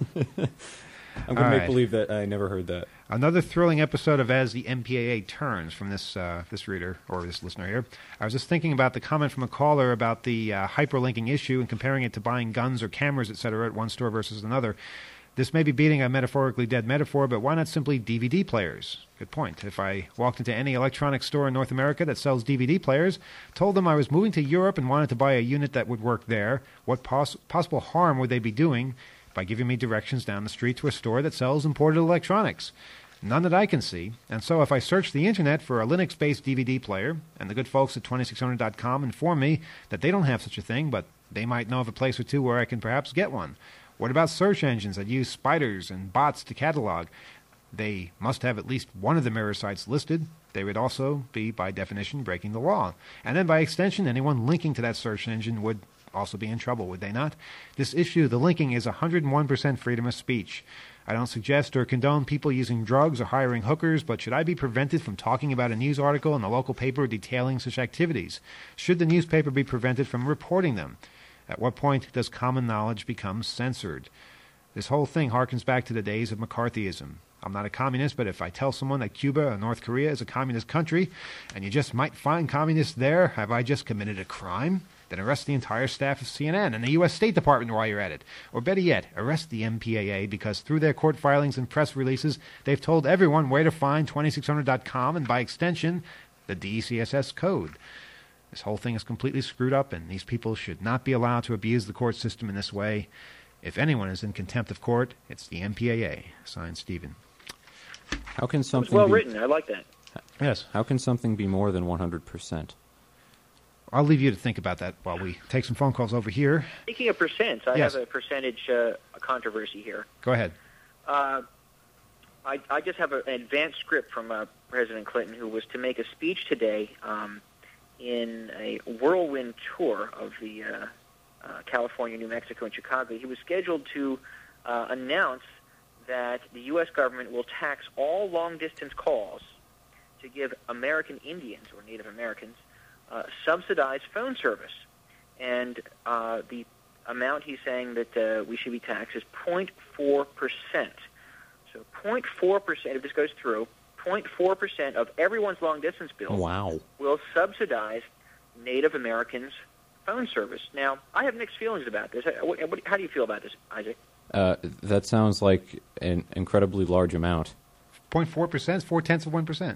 going to make believe that I never heard that. Another thrilling episode of As the MPAA Turns from this reader, or this listener here. I was just thinking about the comment from a caller about the hyperlinking issue and comparing it to buying guns or cameras, etc., at one store versus another. This may be beating a metaphorically dead metaphor, but why not simply DVD players? Good point. If I walked into any electronics store in North America that sells DVD players, told them I was moving to Europe and wanted to buy a unit that would work there, what possible harm would they be doing by giving me directions down the street to a store that sells imported electronics? None that I can see. And so if I search the internet for a Linux-based DVD player, and the good folks at 2600.com inform me that they don't have such a thing, but they might know of a place or two where I can perhaps get one. What about search engines that use spiders and bots to catalog? They must have at least one of the mirror sites listed. They would also be, by definition, breaking the law. And then by extension, anyone linking to that search engine would also be in trouble, would they not? This issue, the linking, is 101% freedom of speech. I don't suggest or condone people using drugs or hiring hookers, but should I be prevented from talking about a news article in the local paper detailing such activities? Should the newspaper be prevented from reporting them? At what point does common knowledge become censored? This whole thing harkens back to the days of McCarthyism. I'm not a communist, but if I tell someone that Cuba or North Korea is a communist country, and you just might find communists there, have I just committed a crime? Then arrest the entire staff of CNN and the U.S. State Department while you're at it. Or better yet, arrest the MPAA, because through their court filings and press releases, they've told everyone where to find 2600.com and, by extension, the DECSS code. This whole thing is completely screwed up, and these people should not be allowed to abuse the court system in this way. If anyone is in contempt of court, it's the MPAA. Signed, Stephen. How can something It's well written. I like that. Yes. How can something be more than 100%? I'll leave you to think about that while we take some phone calls over here. Speaking of percents, I Yes. have a percentage controversy here. Go ahead. I just have an advanced script from President Clinton, who was to make a speech today in a whirlwind tour of the California, New Mexico, and Chicago. He was scheduled to announce that the U.S. government will tax all long-distance calls to give American Indians, or Native Americans, subsidized phone service. And the amount he's saying that we should be taxed is 0.4%. So 0.4%, if this goes through, 0.4% of everyone's long-distance bill will subsidize Native Americans' phone service. Now, I have mixed feelings about this. How do you feel about this, Isaac? That sounds like an incredibly large amount. 0.4% is 0.4%.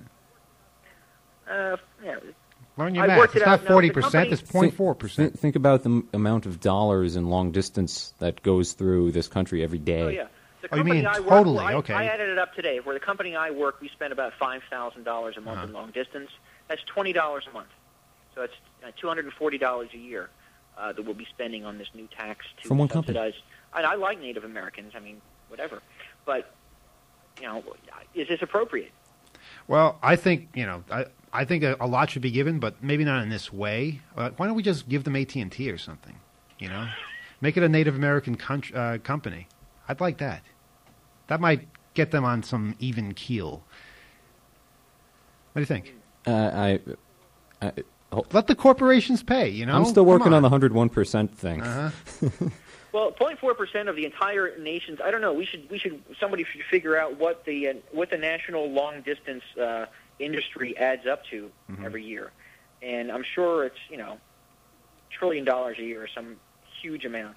Yeah. Learn your math. It's not 40%, it's 0.4%. Think about the amount of dollars in long distance that goes through this country every day. Oh, yeah. The you mean I totally? work, Okay. I added it up today. Where the company I work, we spend about $5,000 a month in long distance. That's $20 a month. So that's $240 a year that we'll be spending on this new tax to From one subsidize. company. And I like Native Americans. I mean, whatever. But, is this appropriate? Well, I think, I think a lot should be given, but maybe not in this way. Why don't we just give them AT&T or something, Make it a Native American company. I'd like that. That might get them on some even keel. What do you think? Let the corporations pay, I'm still working on the 101% thing. Well, 0.4% of the entire nation's. I don't know. Somebody should figure out what the national long distance industry adds up to every year, and I'm sure it's $1 trillion a year, some huge amount.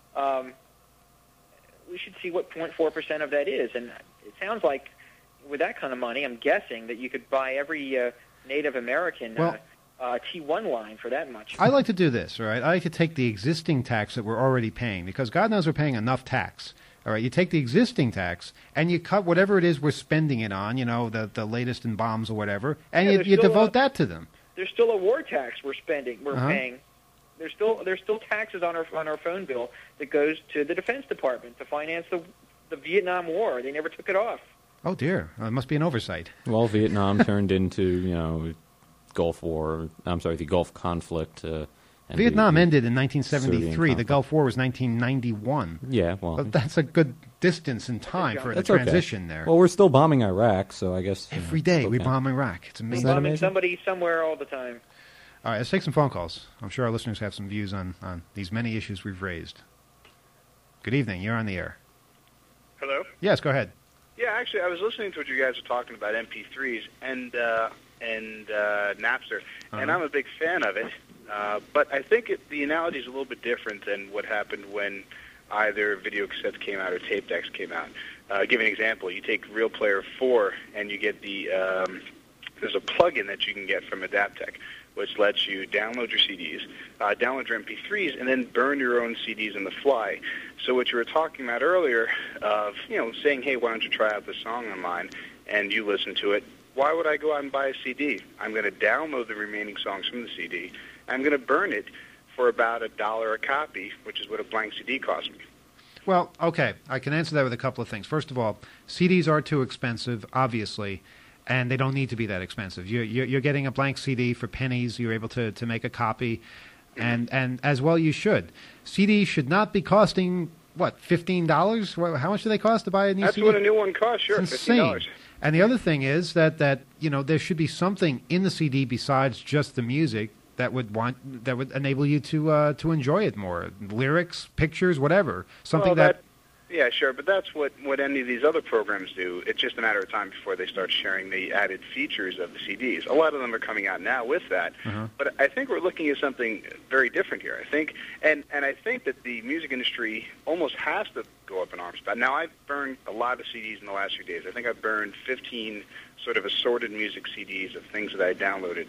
We should see what 0.4% of that is, and it sounds like with that kind of money, I'm guessing that you could buy every Native American T1 line for that much. I like to do this, all right? I like to take the existing tax that we're already paying, because God knows we're paying enough tax. All right, you take the existing tax and you cut whatever it is we're spending it on, the latest in bombs or whatever, and you devote that to them. There's still a war tax we're paying. There's still taxes on our phone bill that goes to the Defense Department to finance the Vietnam War. They never took it off. Oh dear, it must be an oversight. Well, Vietnam turned into Gulf War. I'm sorry, the Gulf conflict. And Vietnam ended in 1973. The Gulf War was 1991. Yeah, well, but that's a good distance in time for the transition there. Well, we're still bombing Iraq, so I guess every day we bomb Iraq. It's amazing. We're bombing somebody somewhere all the time. All right, let's take some phone calls. I'm sure our listeners have some views on these many issues we've raised. Good evening. You're on the air. Hello? Yes, go ahead. Yeah, actually, I was listening to what you guys were talking about, MP3s and Napster, and I'm a big fan of it. But I think the analogy is a little bit different than what happened when either video cassettes came out or tape decks came out. Give an example. You take Real Player 4, and you get there's a plug-in that you can get from Adaptec, which lets you download your CDs, download your MP3s, and then burn your own CDs on the fly. So what you were talking about earlier of, saying, hey, why don't you try out this song online, and you listen to it, why would I go out and buy a CD? I'm going to download the remaining songs from the CD. I'm going to burn it for about $1 a copy, which is what a blank CD costs me. Well, okay, I can answer that with a couple of things. First of all, CDs are too expensive, obviously, and they don't need to be that expensive. You're getting a blank CD for pennies. You're able to make a copy, and as well you should. CDs should not be costing, what, $15? How much do they cost to buy a new That's CD? That's what a new one costs, sure, it's insane. $15. And the other thing is that there should be something in the CD besides just the music that would enable you to enjoy it more. Lyrics, pictures, whatever. Something Yeah, sure, but that's what any of these other programs do. It's just a matter of time before they start sharing the added features of the CDs. A lot of them are coming out now with that, but I think we're looking at something very different here. I think, and I think that the music industry almost has to go up in arms. But now I've burned a lot of CDs in the last few days. I think I've burned 15 sort of assorted music CDs of things that I downloaded,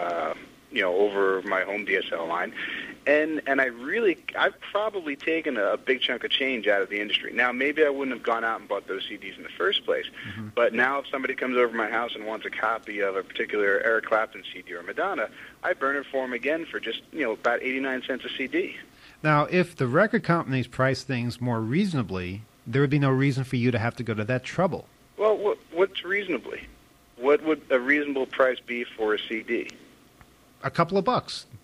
over my home DSL line. And I've probably taken a big chunk of change out of the industry. Now, maybe I wouldn't have gone out and bought those CDs in the first place, but now if somebody comes over to my house and wants a copy of a particular Eric Clapton CD or Madonna, I burn it for them again for just, about 89 cents a CD. Now, if the record companies price things more reasonably, there would be no reason for you to have to go to that trouble. Well, what's reasonably? What would a reasonable price be for a CD? A couple of bucks.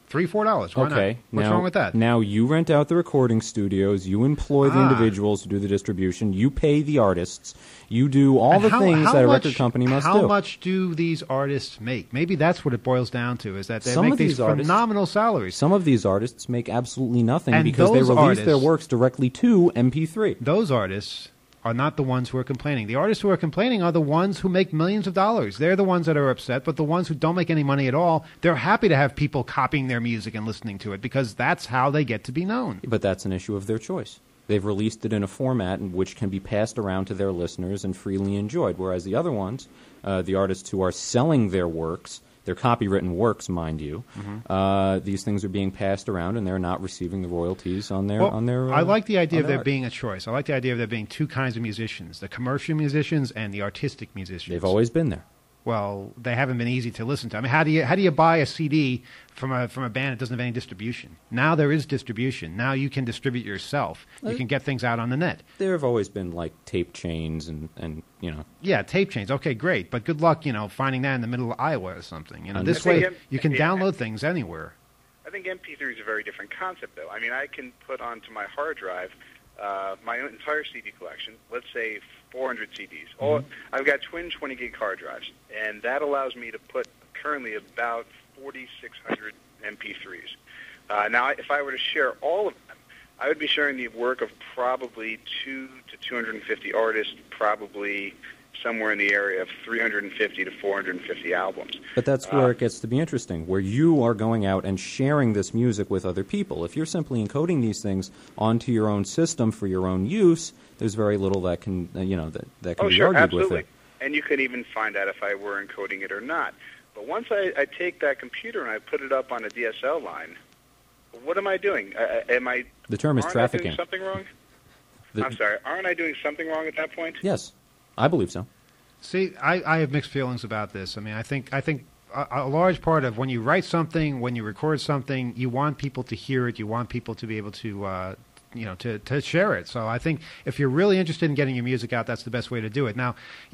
$3-4. Why Okay. not? What's now, wrong with that? Now you rent out the recording studios, you employ the individuals to do the distribution, you pay the artists, you do all And the things that a much- record company must how do. much do these artists make? Maybe that's what it boils down to, is that they Some make of these these artists- phenomenal salaries. Some of these artists make absolutely nothing And because they those release their artists- works directly to MP3. Those artists are not the ones who are complaining. The artists who are complaining are the ones who make millions of dollars. They're the ones that are upset, but the ones who don't make any money at all, they're happy to have people copying their music and listening to it because that's how they get to be known. But that's an issue of their choice. They've released it in a format in which can be passed around to their listeners and freely enjoyed, whereas the other ones, the artists who are selling their works, their copywritten works, mind you, these things are being passed around and they're not receiving the royalties on their. I like the idea on of their there art. being a choice. I like the idea of there being two kinds of musicians, the commercial musicians and the artistic musicians. They've always been there. Well, they haven't been easy to listen to. I mean, how do you buy a CD from a band that doesn't have any distribution? Now there is distribution. Now you can distribute yourself. You can get things out on the net. There have always been like tape chains and you know. Yeah, tape chains. Okay, great. But good luck, finding that in the middle of Iowa or something. And This I way think you can yeah. download things anywhere. I think MP3 is a very different concept, though. I mean, I can put onto my hard drive my entire CD collection, let's say 400 CDs. I've got twin 20-gig hard drives, and that allows me to put currently about 4,600 MP3s. Now, if I were to share all of them, I would be sharing the work of probably 2 to 250 artists, probably somewhere in the area of 350 to 450 albums. But that's where it gets to be interesting, where you are going out and sharing this music with other people. If you're simply encoding these things onto your own system for your own use, there's very little that can, that can Oh, be sure, argued absolutely. with it. And you could even find out if I were encoding it or not. But once I take that computer and I put it up on a DSL line, what am I doing? The term is aren't trafficking. I doing something wrong? The- I'm sorry. Aren't I doing something wrong at that point? Yes, I believe so. See, I have mixed feelings about this. I mean, I think a large part of when you write something, when you record something, you want people to hear it. You want people to be able to, to share it. So I think if you're really interested in getting your music out, that's the best way to do it. Now,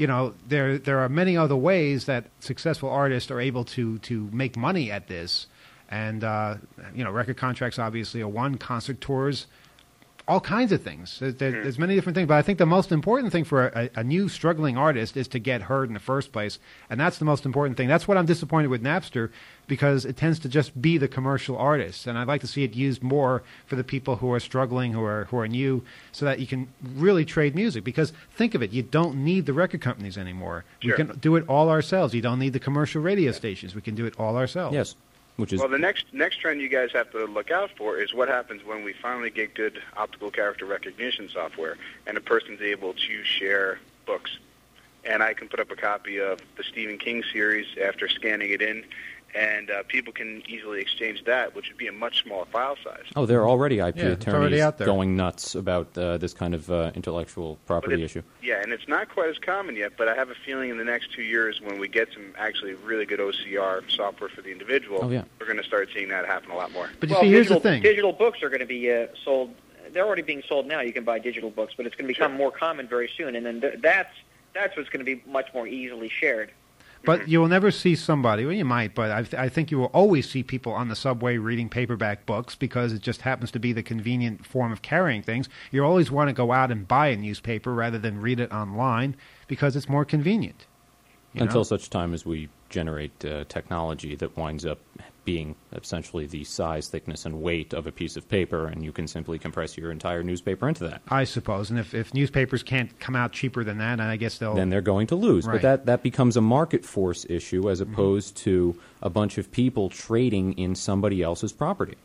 there are many other ways that successful artists are able to make money at this. And, record contracts obviously are one, concert tours, all kinds of things. There's many different things, but I think the most important thing for a new struggling artist is to get heard in the first place, and that's the most important thing. That's what I'm disappointed with Napster, because it tends to just be the commercial artists, and I'd like to see it used more for the people who are struggling, who are new, so that you can really trade music. Because think of it, you don't need the record companies anymore. Sure. We can do it all ourselves. You don't need the commercial radio stations. We can do it all ourselves. Yes, which is Well, the next trend you guys have to look out for is what happens when we finally get good optical character recognition software and a person's able to share books. And I can put up a copy of the Stephen King series after scanning it in, and people can easily exchange that, which would be a much smaller file size. Oh, there are already IP Yeah, it's already attorneys out there. going nuts about this kind of intellectual property issue. Yeah, and it's not quite as common yet, but I have a feeling in the next 2 years when we get some actually really good OCR software for the individual, Oh, yeah. we're going to start seeing that happen a lot more. But you see, here's the thing. Digital books are going to be sold. They're already being sold now. You can buy digital books, but it's going to become more common very soon. And then that's what's going to be much more easily shared. But you will never see somebody, well, you might, but I think you will always see people on the subway reading paperback books because it just happens to be the convenient form of carrying things. You always want to go out and buy a newspaper rather than read it online because it's more convenient. Until such time as we generate technology that winds up being essentially the size, thickness, and weight of a piece of paper, and you can simply compress your entire newspaper into that. I suppose. And if newspapers can't come out cheaper than that, I guess Then they're going to lose. Right. But that becomes a market force issue as opposed to a bunch of people trading in somebody else's property.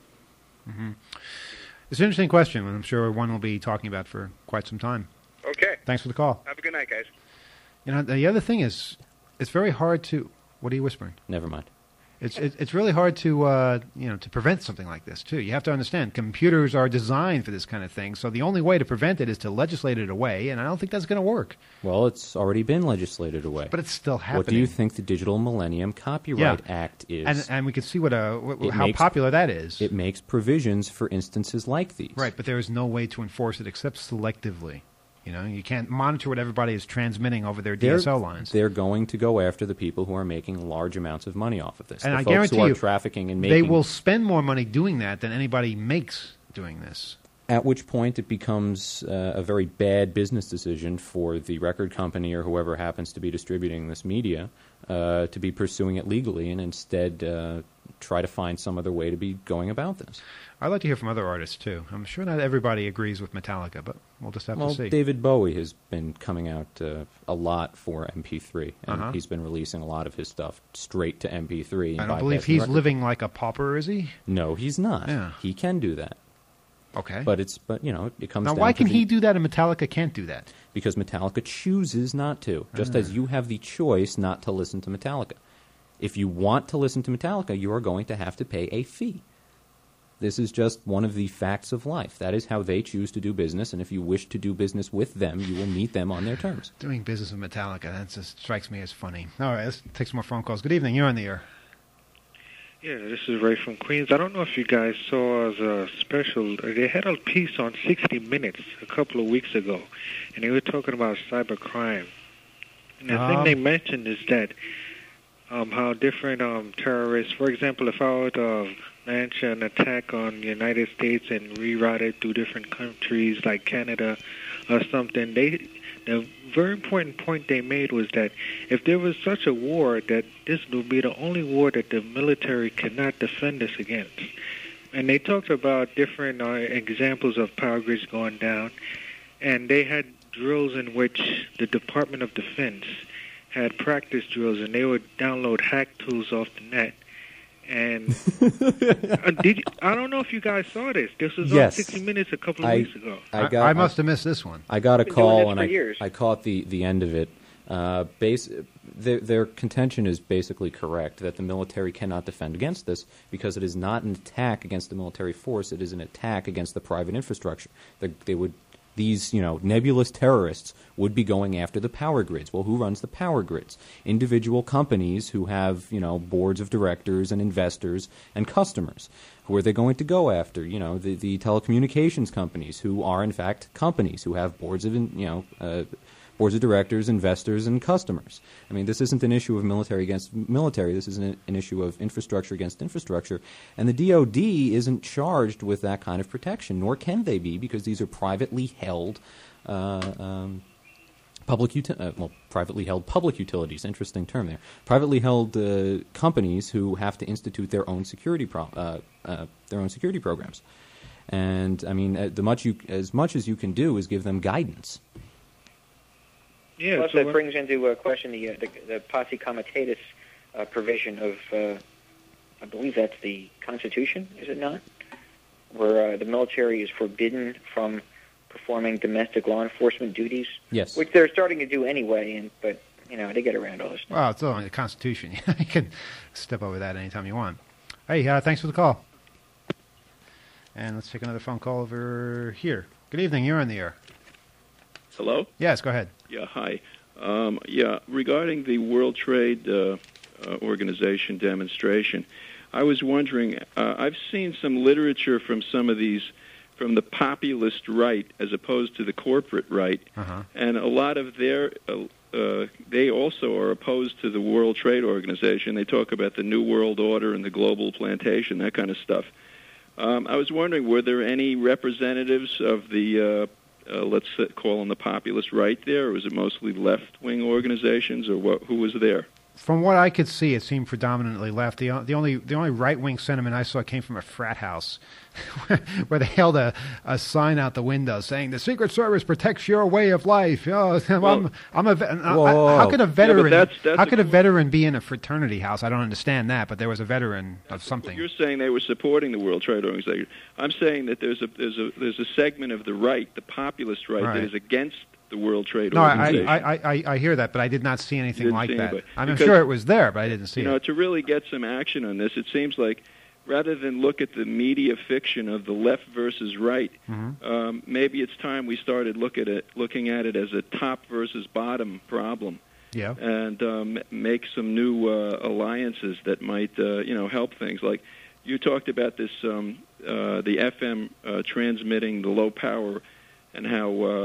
It's an interesting question, and I'm sure one we'll be talking about for quite some time. Okay. Thanks for the call. Have a good night, guys. The other thing is, it's very hard to... What are you whispering? Never mind. It's really hard to to prevent something like this too. You have to understand, computers are designed for this kind of thing. So the only way to prevent it is to legislate it away, and I don't think that's going to work. Well, it's already been legislated away. But it's still happening. What do you think the Digital Millennium Copyright Act is? And we can see how makes- popular that is. It makes provisions for instances like these. Right, but there is no way to enforce it except selectively. You know, you can't monitor what everybody is transmitting over their DSL lines. They're going to go after the people who are making large amounts of money off of this. And the I folks guarantee who are you, trafficking and making, they will spend more money doing that than anybody makes doing this. At which point it becomes a very bad business decision for the record company or whoever happens to be distributing this media to be pursuing it legally and instead try to find some other way to be going about this. I'd like to hear from other artists, too. I'm sure not everybody agrees with Metallica, but we'll just have to see. David Bowie has been coming out a lot for MP3, and he's been releasing a lot of his stuff straight to MP3. I don't believe he's living like a pauper, is he? No, he's not. Yeah. He can do that. Okay. But you know, it comes now, down why to can he do that and Metallica can't do that? Because Metallica chooses not to, just as you have the choice not to listen to Metallica. If you want to listen to Metallica, you are going to have to pay a fee. This is just one of the facts of life. That is how they choose to do business, and if you wish to do business with them, you will meet them on their terms. Doing business with Metallica, that just strikes me as funny. All right, let's take some more phone calls. Good evening, you're on the air. Yeah, this is Ray from Queens. I don't know if you guys saw a special. They had a piece on 60 Minutes a couple of weeks ago, and they were talking about cybercrime. And the thing they mentioned is that how different terrorists, for example, if I were to launch an attack on the United States and reroute it through different countries like Canada or something, the very important point they made was that if there was such a war, that this would be the only war that the military cannot defend us against. And they talked about different examples of power grids going down, and they had drills in which the Department of Defense had practice drills, and they would download hack tools off the net. And I don't know if you guys saw this. This was on 60 Minutes a couple of weeks ago. I must have missed this one. I got a call, and years. I caught the end of it. Their contention is basically correct, that the military cannot defend against this because it is not an attack against the military force. It is an attack against the private infrastructure. These nebulous terrorists would be going after the power grids. Well, who runs the power grids? Individual companies who have, boards of directors and investors and customers. Who are they going to go after? The telecommunications companies, who are in fact companies who have boards of boards of directors, investors, and customers. I mean, this isn't an issue of military against military. This is an issue of infrastructure against infrastructure. And the DOD isn't charged with that kind of protection, nor can they be, because these are privately held privately held public utilities. Interesting term there. Privately held companies who have to institute their own security programs. And I mean, as much as you can do is give them guidance. Yeah, plus, that brings into question the posse comitatus provision of, I believe that's the Constitution, is it not? Where the military is forbidden from performing domestic law enforcement duties. Yes. Which they're starting to do anyway, but they get around all this stuff. Well, it's only the Constitution. You can step over that anytime you want. Hey, thanks for the call. And let's take another phone call over here. Good evening, you're on the air. Hello? Yes, go ahead. Yeah, hi. Regarding the World Trade Organization demonstration, I was wondering, I've seen some literature from some of these, from the populist right as opposed to the corporate right, and a lot of they also are opposed to the World Trade Organization. They talk about the New World Order and the global plantation, that kind of stuff. I was wondering, were there any representatives of the let's call them the populist right there, or was it mostly left-wing organizations, or who was there? From what I could see, it seemed predominantly left. The only right-wing sentiment I saw came from a frat house, where they held a sign out the window saying, "The Secret Service protects your way of life." How could a veteran? How could a veteran be in a fraternity house? I don't understand that. But there was a veteran of something. You're saying they were supporting the World Trade Organization. I'm saying that there's a segment of the right, the populist right, that is against the World Trade Organization. I hear that, but I did not see anything like that. I'm sure it was there, but I didn't see it. To really get some action on this, it seems like rather than look at the media fiction of the left versus right, maybe it's time we started looking at it as a top versus bottom problem. Yeah. And make some new alliances that might help things. Like you talked about this, the FM transmitting the low power, and how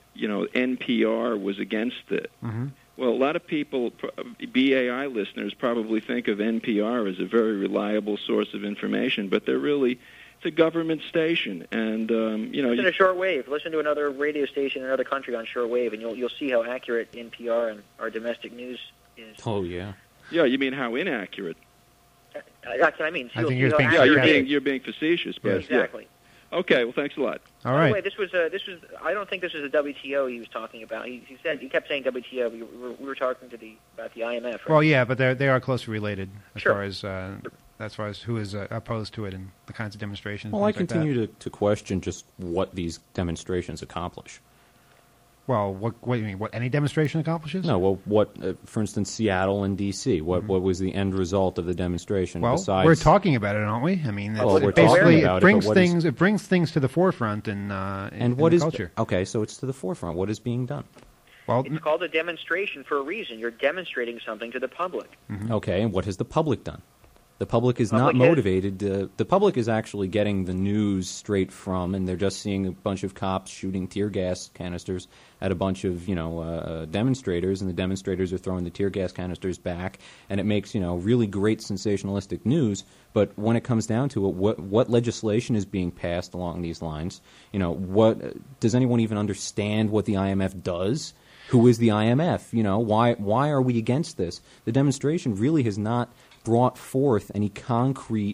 NPR was against it. Mm-hmm. Well, a lot of people, BAI listeners, probably think of NPR as a very reliable source of information, but it's a government station, and listen to shortwave. Listen to another radio station in another country on shortwave, and you'll see how accurate NPR and our domestic news is. Oh yeah. Yeah, you mean how inaccurate? That's what I mean. I think you'll see you're how being accurate you're being facetious, but exactly. Yeah. Okay, well, thanks a lot. All By right. the way, this was. I don't think this was a WTO he was talking about. He kept saying WTO. We were talking about the IMF. Right? Well, yeah, but they are closely related as Sure. far as who is opposed to it and the kinds of demonstrations. Well, I and things like that. continue to question just what these demonstrations accomplish. Well, what do you mean? What any demonstration accomplishes? No, well, what, for instance, Seattle and D.C., what was the end result of the demonstration? Well, besides, we're talking about it, aren't we? I mean, Well, it we're basically talking about it brings it, but what things. It brings things to the forefront in what the is culture. Okay, so it's to the forefront. What is being done? Well, It's called a demonstration for a reason. You're demonstrating something to the public. Okay, and what has the public done? The public is Public not is- motivated. The public is actually getting the news straight from, and they're just seeing a bunch of cops shooting tear gas canisters at a bunch of demonstrators, and the demonstrators are throwing the tear gas canisters back, and it makes really great sensationalistic news. But when it comes down to it, what legislation is being passed along these lines? What does anyone even understand what the IMF does? Who is the IMF? Why are we against this? The demonstration really has not brought forth any concrete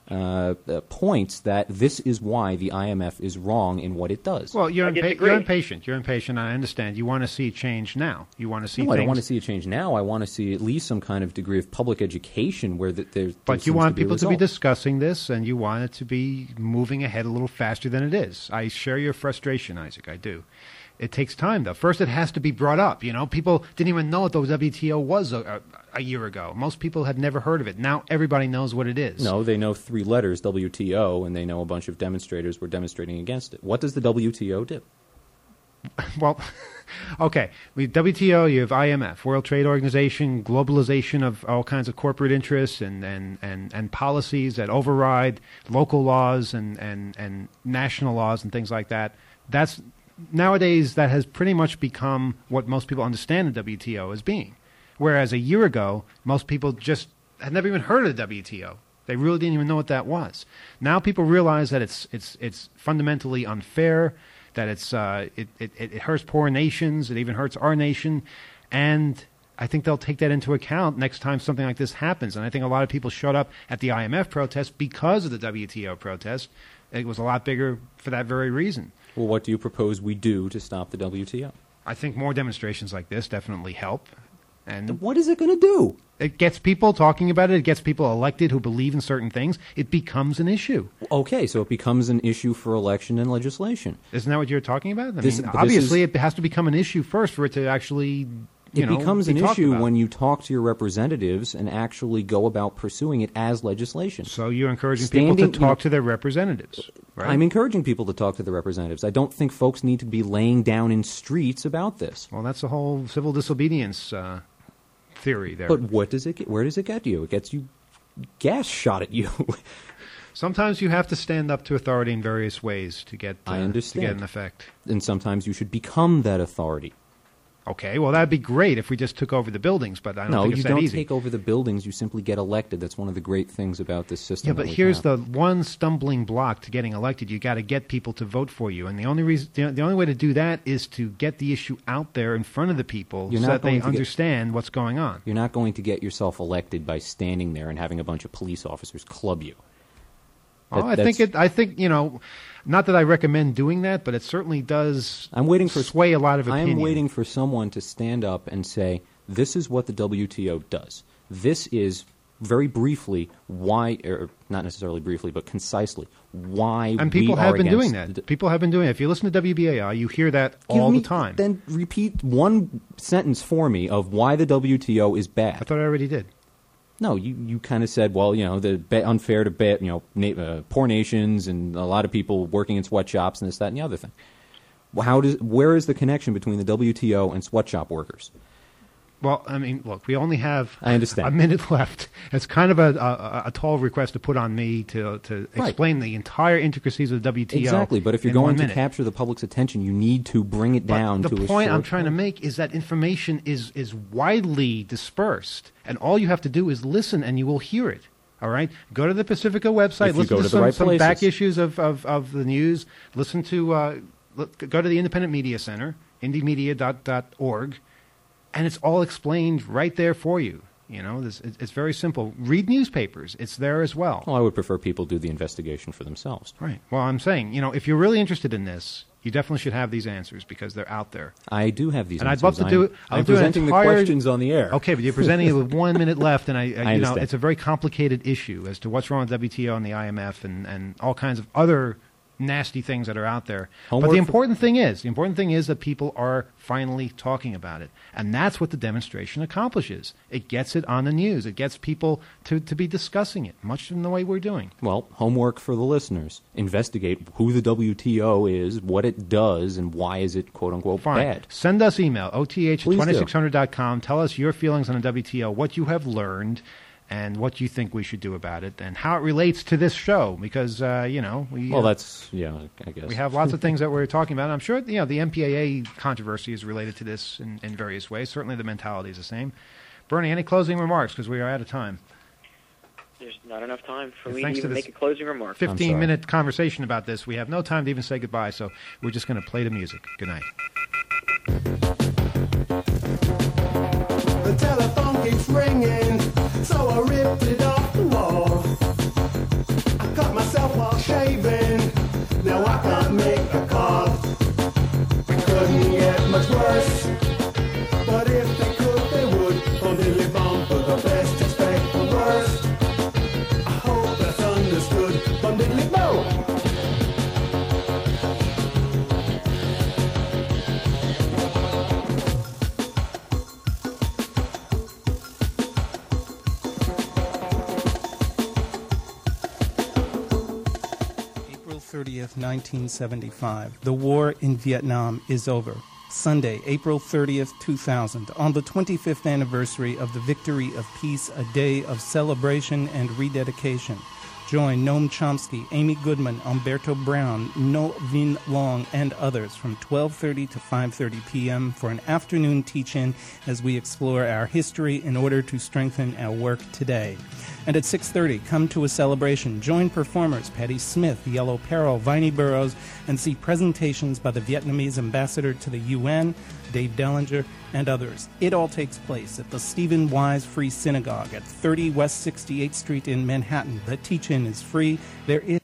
points that this is why the IMF is wrong in what it does. well, you're I disagree. impatient. You're impatient. I understand. You want to see change now. You want to see. No, I don't things- want to see a change now. I want to see at least some kind of degree of public education where there But you want people to be discussing this, and you want it to be moving ahead a little faster than it is. I share your frustration, Isaac. I do. It takes time, though. First, it has to be brought up. People didn't even know what the WTO was a year ago. Most people had never heard of it. Now everybody knows what it is. No, they know 3 letters, WTO, and they know a bunch of demonstrators were demonstrating against it. What does the WTO do? Well, okay. WTO, you have IMF, World Trade Organization, globalization of all kinds of corporate interests and policies that override local laws and national laws and things like that. Nowadays, that has pretty much become what most people understand the WTO as being. Whereas a year ago, most people just had never even heard of the WTO. They really didn't even know what that was. Now people realize that it's fundamentally unfair, that it hurts poor nations, it even hurts our nation, and I think they'll take that into account next time something like this happens. And I think a lot of people showed up at the IMF protest because of the WTO protest. It was a lot bigger for that very reason. Well, what do you propose we do to stop the WTO? I think more demonstrations like this definitely help. And What is it going to do? it gets people talking about it. It gets people elected who believe in certain things. It becomes an issue. Okay, so it becomes an issue for election and legislation. Isn't that what you're talking about? This- but this Obviously, is- it has to become an issue first for it to actually, It becomes an be talked issue about. when you talk to your representatives and actually go about pursuing it as legislation. So you're encouraging people to talk to their representatives, right? I'm encouraging people to talk to the representatives. I don't think folks need to be laying down in streets about this. Well, that's the whole civil disobedience theory there. But where does it get you? It gets you gas shot at you. Sometimes you have to stand up to authority in various ways to get I to understand. get an effect. And sometimes you should become that authority. Okay, well, that'd be great if we just took over the buildings, but I don't No, think you it's that don't easy. take over the buildings. You simply get elected. That's one of the great things about this system. Yeah, that but we here's have. the one stumbling block to getting elected. You got to get people to vote for you, and the only reason, the only way to do that is to get the issue out there in front of the people You're so not that they going to get- understand what's going on. You're not going to get yourself elected by standing there and having a bunch of police officers club you. I think not that I recommend doing that, but it certainly does. I'm waiting for sway a lot of I opinion. am waiting for someone to stand up and say, "This is what the WTO does. This is very briefly why, or not necessarily briefly, but concisely why." And people we have are been doing against that. People have been doing it. If you listen to WBAI, you hear that all the time. Then repeat one sentence for me of why the WTO is bad. I thought I already did. No, you kind of said, well, unfair to poor nations and a lot of people working in sweatshops and this, that, and the other thing. Well, where is the connection between the WTO and sweatshop workers? Well, I mean, look, we only have I understand. a minute left. It's kind of a tall request to put on me to Right. explain the entire intricacies of the WTO. Exactly, but if you're in going 1 to minute. capture the public's attention, you need to bring it But down to a the point I'm short trying to make is that information is widely dispersed, and all you have to do is listen, and you will hear it. All right, go to the Pacifica website. If you Listen go to to the right some places. back issues of the news. Listen to go to the Independent Media Center, indiemedia.org, and it's all explained right there for you. You know, it's very simple. Read newspapers; it's there as well. Well, I would prefer people do the investigation for themselves. Right. Well, I'm saying, you know, if you're really interested in this, you definitely should have these answers because they're out there. I do have these And answers. I'd love to do it. I'm presenting the questions on the air. Okay, but you're presenting it with 1 minute left, and you know, understand. it's a very complicated issue as to what's wrong with WTO and the IMF and all kinds of other nasty things that are out there. Homework but the for- important thing is that people are finally talking about it, and that's what the demonstration accomplishes. It gets it on the news. It gets people to be discussing it, much in the way we're doing. Well, homework for the listeners. Investigate who the WTO is, what it does, and why is it, quote-unquote, Fine. bad. Send us email, Please do. oth@2600.com. Tell us your feelings on the WTO, what you have learned, and what you think we should do about it, and how it relates to this show. Because, you know, Well, that's, yeah, I guess. we have lots of things that we're talking about. I'm sure, you know, the MPAA controversy is related to this in various ways. Certainly the mentality is the same. Bernie, any closing remarks? Because we are out of time. There's not enough time for Yeah, me thanks to to even this make a closing remark. 15-minute conversation about this. We have no time to even say goodbye, so we're just going to play the music. Good night. The telephone keeps ringing, so I ripped it off the wall. I cut myself while shaving, now I can't make a call. It couldn't get much worse, but if they could, they would. Only bomb for the best, expect the worst. I hope that's understood. Bundily boom. April 30th, 1975. The war in Vietnam is over. Sunday, April 30th, 2000. On the 25th anniversary of the victory of peace, a day of celebration and rededication. Join Noam Chomsky, Amy Goodman, Umberto Brown, No Vin Long, and others from 12:30 to 5:30 p.m. for an afternoon teach-in as we explore our history in order to strengthen our work today. And at 6:30, come to a celebration. Join performers Patti Smith, Yellow Peril, Vinnie Burrows, and see presentations by the Vietnamese ambassador to the UN, Dave Dellinger, and others. It all takes place at the Stephen Wise Free Synagogue at 30 West 68th Street in Manhattan. The teach-in is free. There is